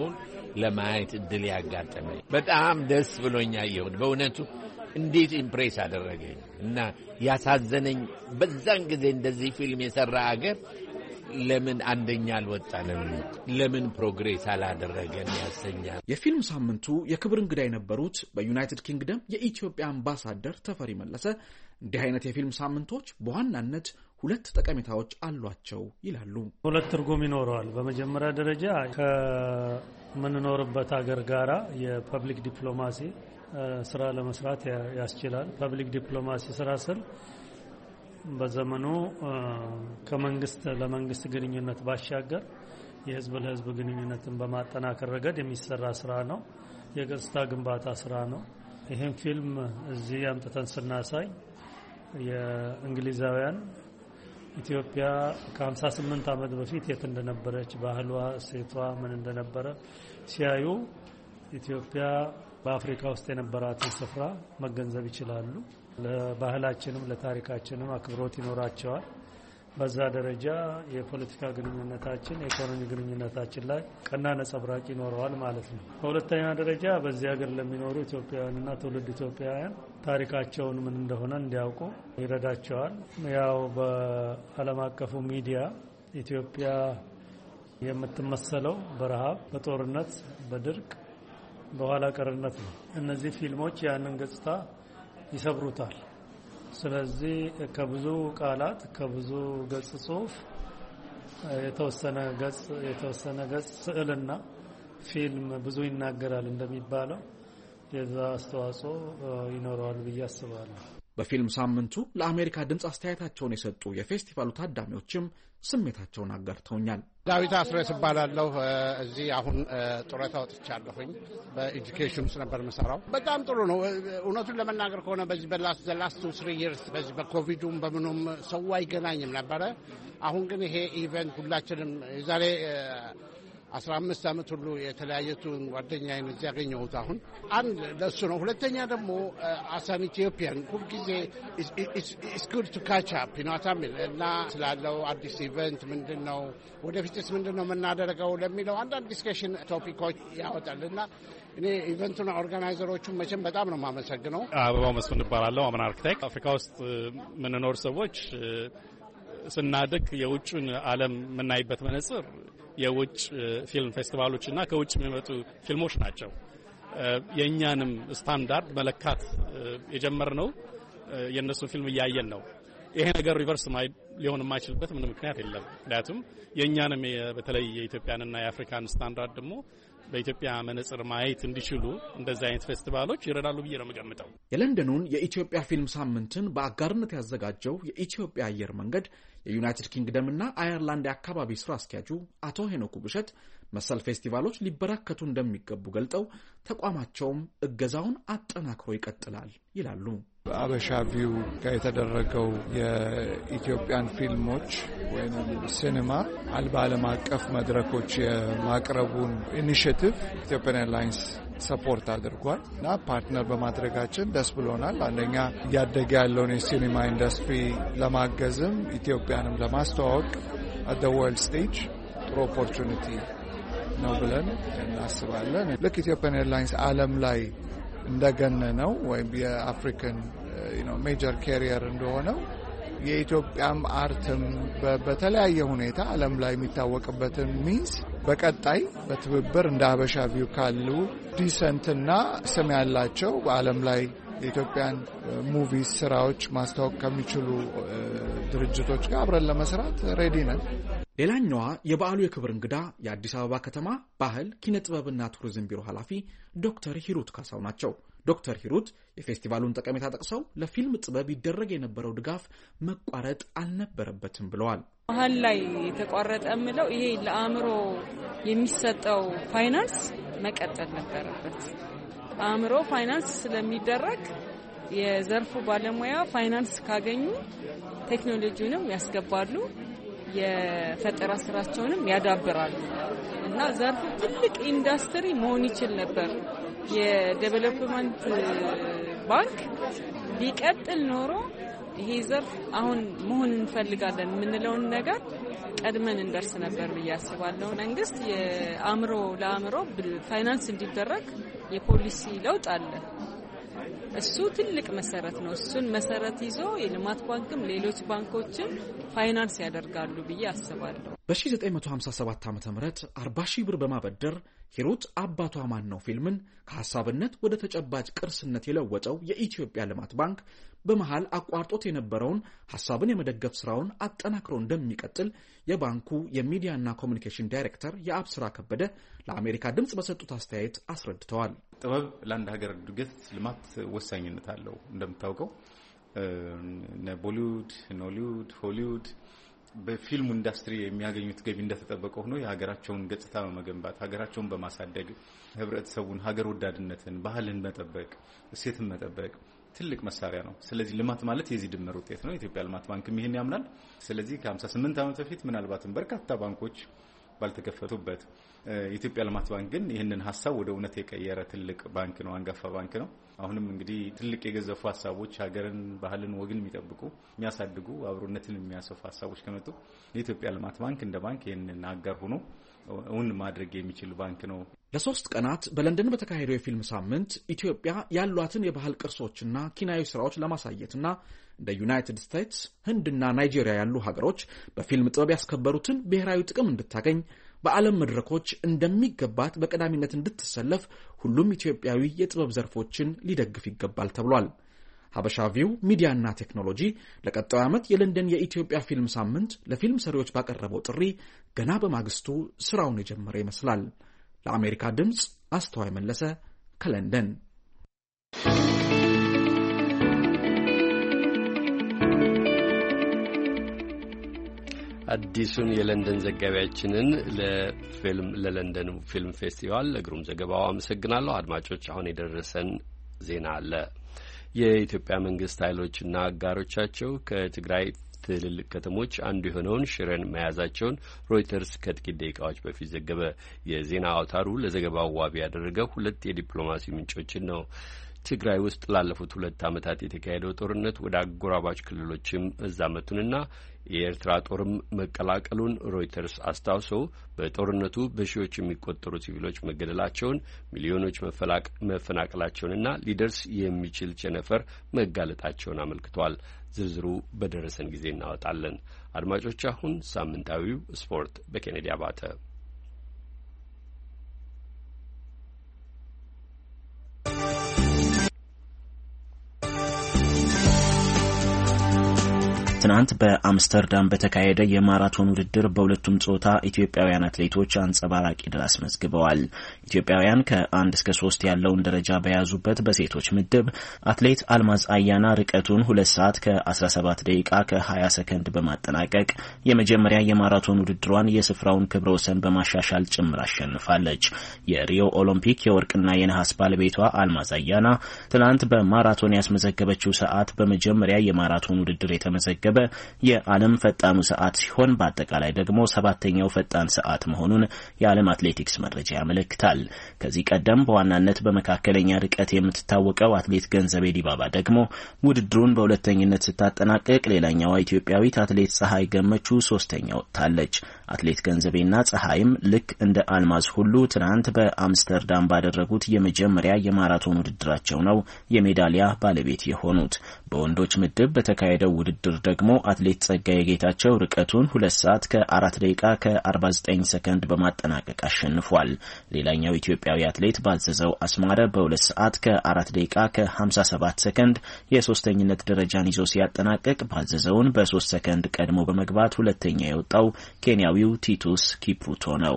Speaker 16: ለማየት እድል ያጋጠመኝ በጣም ደስ ብሎኛል። ይሁን በእውነቱ እንዴት ኢምፕሬስ አደረገኝ እና ያሳዘነኝ በዛን ጊዜ እንደዚህ ፊልም የሰራ አገር ለምን አንደኛ አልወጣንም? ለምን ፕሮግሬስ አላደረገን ያሰኛል።
Speaker 12: የፊልም ሳምንቱ የክብር እንግዳ የነበሩት በዩናይትድ ኪንግደም የኢትዮጵያ አምባሳደር ተፈሪ መለሰ እንዲህ አይነት የፊልም ሳምንቶች በዋናነት ሁለት ጠቀሜታዎች አሏቸው ይላሉ።
Speaker 17: ሁለት ትርጉም ይኖረዋል። በመጀመሪያ ደረጃ ከምንኖርበት ሀገር ጋራ የፐብሊክ ዲፕሎማሲ ስራ ለመስራት ያስችላል። ፐብሊክ ዲፕሎማሲ ስራ ስል በዘመኑ ከመንግስት ለመንግስት ግንኙነት ባሻገር የህዝብ ለህዝብ ግንኙነትን በማጠናከር ረገድ የሚሰራ ስራ ነው። የገጽታ ግንባታ ስራ ነው። ይሄን ፊልም እዚህ አምጥተን ስናሳይ የእንግሊዛውያን ኢትዮጵያ ከ58 ዓመት በፊት የት እንደነበረች ባህሏ፣ ሴቷ ምን እንደነበረ ሲያዩ ኢትዮጵያ በአፍሪካ ውስጥ የነበራትን ስፍራ መገንዘብ ይችላሉ። ለባህላችንም ለታሪካችንም አክብሮት ይኖራቸዋል። በዛ ደረጃ የፖለቲካ ግንኙነታችን የኢኮኖሚ ግንኙነታችን ላይ ቀና ነጸብራቅ ይኖረዋል ማለት ነው። በሁለተኛ ደረጃ በዚህ ሀገር ለሚኖሩ ኢትዮጵያውያንና ትውልድ ኢትዮጵያውያን ታሪካቸውን ምን እንደሆነ እንዲያውቁ ይረዳቸዋል። ያው በዓለም አቀፉ ሚዲያ ኢትዮጵያ የምትመሰለው በረሃብ፣ በጦርነት፣ በድርቅ፣ በኋላ ቀርነት ነው። እነዚህ ፊልሞች ያንን ገጽታ ይሰብሩታል። ስለዚህ ከብዙ ቃላት ከብዙ ገጽ ጽሁፍ የተወሰነ ገጽ ስዕልና ፊልም ብዙ ይናገራል እንደሚባለው የዛ አስተዋጽኦ ይኖረዋል ብዬ አስባለሁ።
Speaker 12: በፊልም ሳምንቱ ለአሜሪካ ድምጽ አስተያየታቸውን የሰጡ የፌስቲቫሉ ታዳሚዎችም ስሜታቸውን አጋርተውኛል።
Speaker 18: ዳዊት አስረስ እባላለሁ። እዚህ አሁን ጡረታ ወጥቻለሁኝ። በኤጁኬሽን ውስጥ ነበር የምሰራው። በጣም ጥሩ ነው። እውነቱን ለመናገር ከሆነ በዚህ በላስት 3 years በዚህ በኮቪዱም በምኑም ሰው አይገናኝም ነበረ። አሁን ግን ይሄ ኢቨንት ሁላችንም የዛሬ 15 ዓመት ሁሉ የተለያየቱን ጓደኛዬን እዚህ ያገኘሁት አሁን አንድ ለሱ ነው። ሁለተኛ ደግሞ አሳን ኢትዮጵያን ሁልጊዜ it's good to catch up እና ስላለው አዲስ ኢቨንት ምንድነው ወደፊትስ ምንድነው የምናደርገው ለሚለው አንዳንድ ዲስከሽን ቶፒኮች ያወጣልና እኔ ኢቨንቱን ኦርጋናይዘሮቹን መቼም በጣም ነው የማመሰግነው።
Speaker 19: አበባው መስፍን እባላለሁ። አማን አርክቴክት። አፍሪካ ውስጥ የምንኖር ሰዎች ስናድግ የውጭን ዓለም የምናይበት መነጽር የውጭ ፊልም ፌስቲቫሎችና ከውጭ የሚመጡ ፊልሞች ናቸው። የኛንም ስታንዳርድ መለካት የጀመርነው የነሱ ፊልም እያየን ነው። ይሄ ነገር ሪቨርስ ሊሆን የማይችልበት ምንም ምክንያት የለም። ምክንያቱም የኛንም በተለይ የኢትዮጵያንና የአፍሪካን ስታንዳርድ ደግሞ በኢትዮጵያ መነጽር ማየት እንዲችሉ እንደዚህ አይነት ፌስቲቫሎች ይረዳሉ ብዬ ነው የምገምተው።
Speaker 12: የለንደኑን የኢትዮጵያ ፊልም ሳምንትን በአጋርነት ያዘጋጀው የኢትዮጵያ አየር መንገድ የዩናይትድ ኪንግደምና አየርላንድ የአካባቢ ስራ አስኪያጁ አቶ ሄኖክ ብሸት መሰል ፌስቲቫሎች ሊበራከቱ እንደሚገቡ ገልጠው ተቋማቸውም እገዛውን አጠናክሮ ይቀጥላል ይላሉ።
Speaker 20: በአበሻ ቪው ጋር የተደረገው የኢትዮጵያን ፊልሞች ወይም ሲኒማ በዓለም አቀፍ መድረኮች የማቅረቡን ኢኒሺቲቭ ኢትዮጵያን ኤርላይንስ ሰፖርት አድርጓል እና ፓርትነር በማድረጋችን ደስ ብሎናል። አንደኛ እያደገ ያለውን የሲኒማ ኢንዱስትሪ ለማገዝም ኢትዮጵያንም ለማስተዋወቅ አት ዘ ወርልድ ስቴጅ ጥሩ ኦፖርቹኒቲ ነው ብለን እናስባለን። ልክ ኢትዮጵያን ኤርላይንስ ዓለም ላይ እንደገነነው ወይም የአፍሪካን ሜጀር ካሪየር እንደሆነው የኢትዮጵያም አርትም በተለያየ ሁኔታ ዓለም ላይ የሚታወቅበትን ሚንስ በቀጣይ በትብብር እንደ ሀበሻ ቪው ካሉ ዲሰንትና ስም ያላቸው በዓለም ላይ የኢትዮጵያን ሙቪ ስራዎች ማስተዋወቅ ከሚችሉ ድርጅቶች ጋር አብረን ለመስራት ሬዲ ነን።
Speaker 12: ሌላኛዋ የበዓሉ የክብር እንግዳ የአዲስ አበባ ከተማ ባህል ኪነ ጥበብና ቱሪዝም ቢሮ ኃላፊ ዶክተር ሂሩት ካሳው ናቸው። ዶክተር ሂሩት የፌስቲቫሉን ጠቀሜታ ጠቅሰው ለፊልም ጥበብ ይደረግ የነበረው ድጋፍ መቋረጥ አልነበረበትም ብለዋል።
Speaker 21: መሀል ላይ የተቋረጠ የምለው ይሄ ለአእምሮ የሚሰጠው ፋይናንስ መቀጠል ነበረበት። አእምሮ ፋይናንስ ስለሚደረግ የዘርፉ ባለሙያ ፋይናንስ ካገኙ ቴክኖሎጂውንም ያስገባሉ፣ የፈጠራ ስራቸውንም ያዳብራሉ እና ዘርፉ ትልቅ ኢንዱስትሪ መሆን ይችል ነበር። የዴቨሎፕመንት ባንክ ቢቀጥል ኖሮ ይሄ ዘርፍ አሁን መሆን እንፈልጋለን የምንለውን ነገር ቀድመን እንደርስ ነበር ብዬ አስባለሁ። መንግስት የአእምሮ ለአእምሮ ፋይናንስ እንዲደረግ የፖሊሲ ለውጥ አለ። እሱ ትልቅ መሰረት ነው። እሱን መሰረት ይዞ የልማት ባንክም ሌሎች ባንኮችን ፋይናንስ ያደርጋሉ ብዬ አስባለሁ።
Speaker 12: በ1957 ዓ.ም 40 ሺህ ብር በማበደር ሂሩት አባቷ ማን ነው ፊልምን ከሐሳብነት ወደ ተጨባጭ ቅርስነት የለወጠው የኢትዮጵያ ልማት ባንክ በመሃል አቋርጦት የነበረውን ሐሳብን የመደገፍ ስራውን አጠናክሮ እንደሚቀጥል የባንኩ የሚዲያና ኮሙኒኬሽን ዳይሬክተር የአብስራ ከበደ ለአሜሪካ ድምጽ በሰጡት አስተያየት አስረድተዋል።
Speaker 5: ጥበብ ለአንድ ሀገር እድገት ልማት ወሳኝነት አለው። እንደምታውቀው ቦሊውድ፣ ኖሊውድ፣ ሆሊውድ በፊልሙ ኢንዱስትሪ የሚያገኙት ገቢ እንደተጠበቀ ሆኖ የሀገራቸውን ገጽታ በመገንባት ሀገራቸውን በማሳደግ ህብረተሰቡን ሀገር ወዳድነትን፣ ባህልን መጠበቅ፣ እሴትን መጠበቅ ትልቅ መሳሪያ ነው። ስለዚህ ልማት ማለት የዚህ ድምር ውጤት ነው። የኢትዮጵያ ልማት ባንክም ይሄን ያምናል። ስለዚህ ከ58 ዓመት በፊት ምናልባትም በርካታ ባንኮች ባልተከፈቱበት የኢትዮጵያ ልማት ባንክ ግን ይህንን ሐሳብ ወደ እውነት የቀየረ ትልቅ ባንክ ነው፣ አንጋፋ ባንክ ነው። አሁንም እንግዲህ ትልቅ የገዘፉ ሐሳቦች ሀገርን፣ ባህልን፣ ወግን የሚጠብቁ የሚያሳድጉ አብሮነትን የሚያሰፉ ሐሳቦች ከመጡ የኢትዮጵያ ልማት ባንክ እንደ ባንክ ይህንን አጋር ሆኖ እውን ማድረግ የሚችል ባንክ ነው።
Speaker 12: ለ3 ቀናት በለንደን በተካሄደው የፊልም ሳምንት ኢትዮጵያ ያሏትን የባህል ቅርሶችና ኪናዊ ስራዎች ለማሳየትና እንደ ዩናይትድ ስቴትስ፣ ህንድና ናይጄሪያ ያሉ ሀገሮች በፊልም ጥበብ ያስከበሩትን ብሔራዊ ጥቅም እንድታገኝ በዓለም መድረኮች እንደሚገባት በቀዳሚነት እንድትሰለፍ ሁሉም ኢትዮጵያዊ የጥበብ ዘርፎችን ሊደግፍ ይገባል ተብሏል። ሀበሻ ቪው ሚዲያና ቴክኖሎጂ ለቀጣዩ ዓመት የለንደን የኢትዮጵያ ፊልም ሳምንት ለፊልም ሰሪዎች ባቀረበው ጥሪ ገና በማግስቱ ስራውን የጀመረ ይመስላል። ለአሜሪካ ድምጽ አስተዋይ መለሰ ከለንደን።
Speaker 2: አዲሱን የለንደን ዘጋቢያችንን ለለንደን ፊልም ፌስቲቫል ለግሩም ዘገባው አመሰግናለሁ። አድማጮች፣ አሁን የደረሰን ዜና አለ። የኢትዮጵያ መንግስት ኃይሎችና አጋሮቻቸው ከትግራይ ትልልቅ ከተሞች አንዱ የሆነውን ሽረን መያዛቸውን ሮይተርስ ከጥቂት ደቂቃዎች በፊት ዘገበ። የዜና አውታሩ ለዘገባው ዋቢ ያደረገው 2 የዲፕሎማሲ ምንጮችን ነው። ትግራይ ውስጥ ላለፉት 2 ዓመታት የተካሄደው ጦርነት ወደ አጎራባች ክልሎችም መዛመቱንና የኤርትራ ጦርም መቀላቀሉን ሮይተርስ አስታውሶ በጦርነቱ በሺዎች የሚቆጠሩ ሲቪሎች መገደላቸውን፣ ሚሊዮኖች መፈናቀላቸውንና ሊደርስ የሚችል ቸነፈር መጋለጣቸውን አመልክቷል። ዝርዝሩ በደረሰን ጊዜ እናወጣለን። አድማጮች፣ አሁን ሳምንታዊው ስፖርት በኬኔዲ አባተ።
Speaker 8: ትናንት በአምስተርዳም በተካሄደ የማራቶን ውድድር በሁለቱም ጾታ ኢትዮጵያውያን አትሌቶች አንጸባራቂ ድል አስመዝግበዋል። ኢትዮጵያውያን ከ1 እስከ 3 ያለውን ደረጃ በያዙበት በሴቶች ምድብ አትሌት አልማዝ አያና ርቀቱን 2 ሰዓት ከ17 ደቂቃ ከ20 ሰከንድ በማጠናቀቅ የመጀመሪያ የማራቶን ውድድሯን የስፍራውን ክብረ ወሰን በማሻሻል ጭምር አሸንፋለች። የሪዮ ኦሎምፒክ የወርቅና የነሐስ ባለቤቷ አልማዝ አያና ትናንት በማራቶን ያስመዘገበችው ሰዓት በመጀመሪያ የማራቶን ውድድር የተመዘገበ የዓለም ፈጣኑ ሰዓት ሲሆን በአጠቃላይ ደግሞ 7ኛው ፈጣን ሰዓት መሆኑን የዓለም አትሌቲክስ መረጃ ያመለክታል። ከዚህ ቀደም በዋናነት በመካከለኛ ርቀት የምትታወቀው አትሌት ገንዘቤ ዲባባ ደግሞ ውድድሩን በሁለተኝነት ስታጠናቀቅ፣ ሌላኛዋ ኢትዮጵያዊት አትሌት ፀሐይ ገመቹ 3ኛ ወጥታለች። አትሌት ገንዘቤና ፀሐይም ልክ እንደ አልማዝ ሁሉ ትናንት በአምስተርዳም ባደረጉት የመጀመሪያ የማራቶን ውድድራቸው ነው የሜዳሊያ ባለቤት የሆኑት። በወንዶች ምድብ በተካሄደው ውድድር ደግሞ አትሌት ጸጋዬ ጌታቸው ርቀቱን 2 ሰዓት ከ4 ደቂቃ ከ49 ሰከንድ በማጠናቀቅ አሸንፏል። ሌላኛው ኢትዮጵያዊ አትሌት ባዘዘው አስማረ በ2 ሰዓት ከ4 ደቂቃ ከ57 ሰከንድ የሶስተኝነት ደረጃን ይዞ ሲያጠናቀቅ ባዘዘውን በ3 ሰከንድ ቀድሞ በመግባት ሁለተኛ የወጣው ኬንያዊው ቲቱስ ኪፕሩቶ ነው።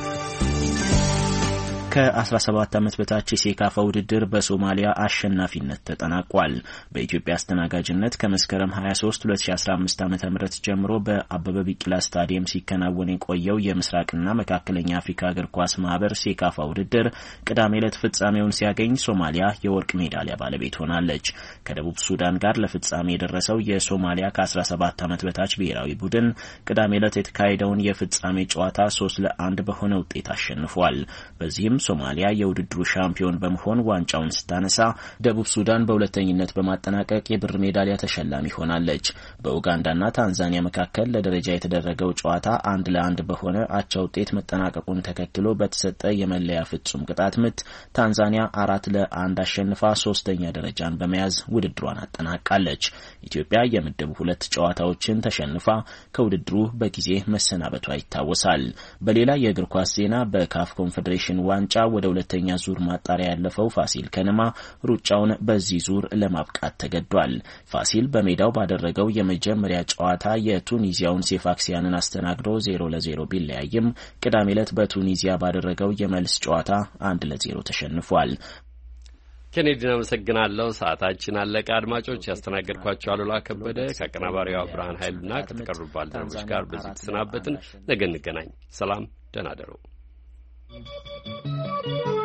Speaker 8: ከ17 ዓመት በታች የሴካፋ ውድድር በሶማሊያ አሸናፊነት ተጠናቋል። በኢትዮጵያ አስተናጋጅነት ከመስከረም 23 2015 ዓ.ም ጀምሮ በአበበ ቢቂላ ስታዲየም ሲከናወን የቆየው የምስራቅና መካከለኛ አፍሪካ እግር ኳስ ማህበር ሴካፋ ውድድር ቅዳሜ ዕለት ፍጻሜውን ሲያገኝ ሶማሊያ የወርቅ ሜዳሊያ ባለቤት ሆናለች። ከደቡብ ሱዳን ጋር ለፍጻሜ የደረሰው የሶማሊያ ከ17 ዓመት በታች ብሔራዊ ቡድን ቅዳሜ ዕለት የተካሄደውን የፍጻሜ ጨዋታ 3-1 በሆነ ውጤት አሸንፏል። በዚህም ሶማሊያ የውድድሩ ሻምፒዮን በመሆን ዋንጫውን ስታነሳ፣ ደቡብ ሱዳን በሁለተኝነት በማጠናቀቅ የብር ሜዳሊያ ተሸላሚ ሆናለች። በኡጋንዳና ታንዛኒያ መካከል ለደረጃ የተደረገው ጨዋታ 1-1 በሆነ አቻ ውጤት መጠናቀቁን ተከትሎ በተሰጠ የመለያ ፍጹም ቅጣት ምት ታንዛኒያ 4-1 አሸንፋ ሶስተኛ ደረጃን በመያዝ ውድድሯን አጠናቃለች። ኢትዮጵያ የምድብ 2 ጨዋታዎችን ተሸንፋ ከውድድሩ በጊዜ መሰናበቷ ይታወሳል። በሌላ የእግር ኳስ ዜና በካፍ ኮንፌዴሬሽን ዋንጫ ወደ ሁለተኛ ዙር ማጣሪያ ያለፈው ፋሲል ከነማ ሩጫውን በዚህ ዙር ለማብቃት ተገዷል። ፋሲል በሜዳው ባደረገው የመጀመሪያ ጨዋታ የቱኒዚያውን ሴፋክሲያንን አስተናግዶ 0-0 ቢለያይም ቅዳሜ ዕለት በቱኒዚያ ባደረገው የመልስ ጨዋታ 1-0 ተሸንፏል።
Speaker 2: ኬኔዲን አመሰግናለሁ። ሰዓታችን አለቀ። አድማጮች ያስተናገድኳቸው አሉላ ከበደ ከአቀናባሪዋ ብርሃን ኃይሉና ከተቀሩ ባልደረቦች ጋር በዚህ ተሰናበትን። ነገ እንገናኝ። ሰላም፣ ደህና ደሩ።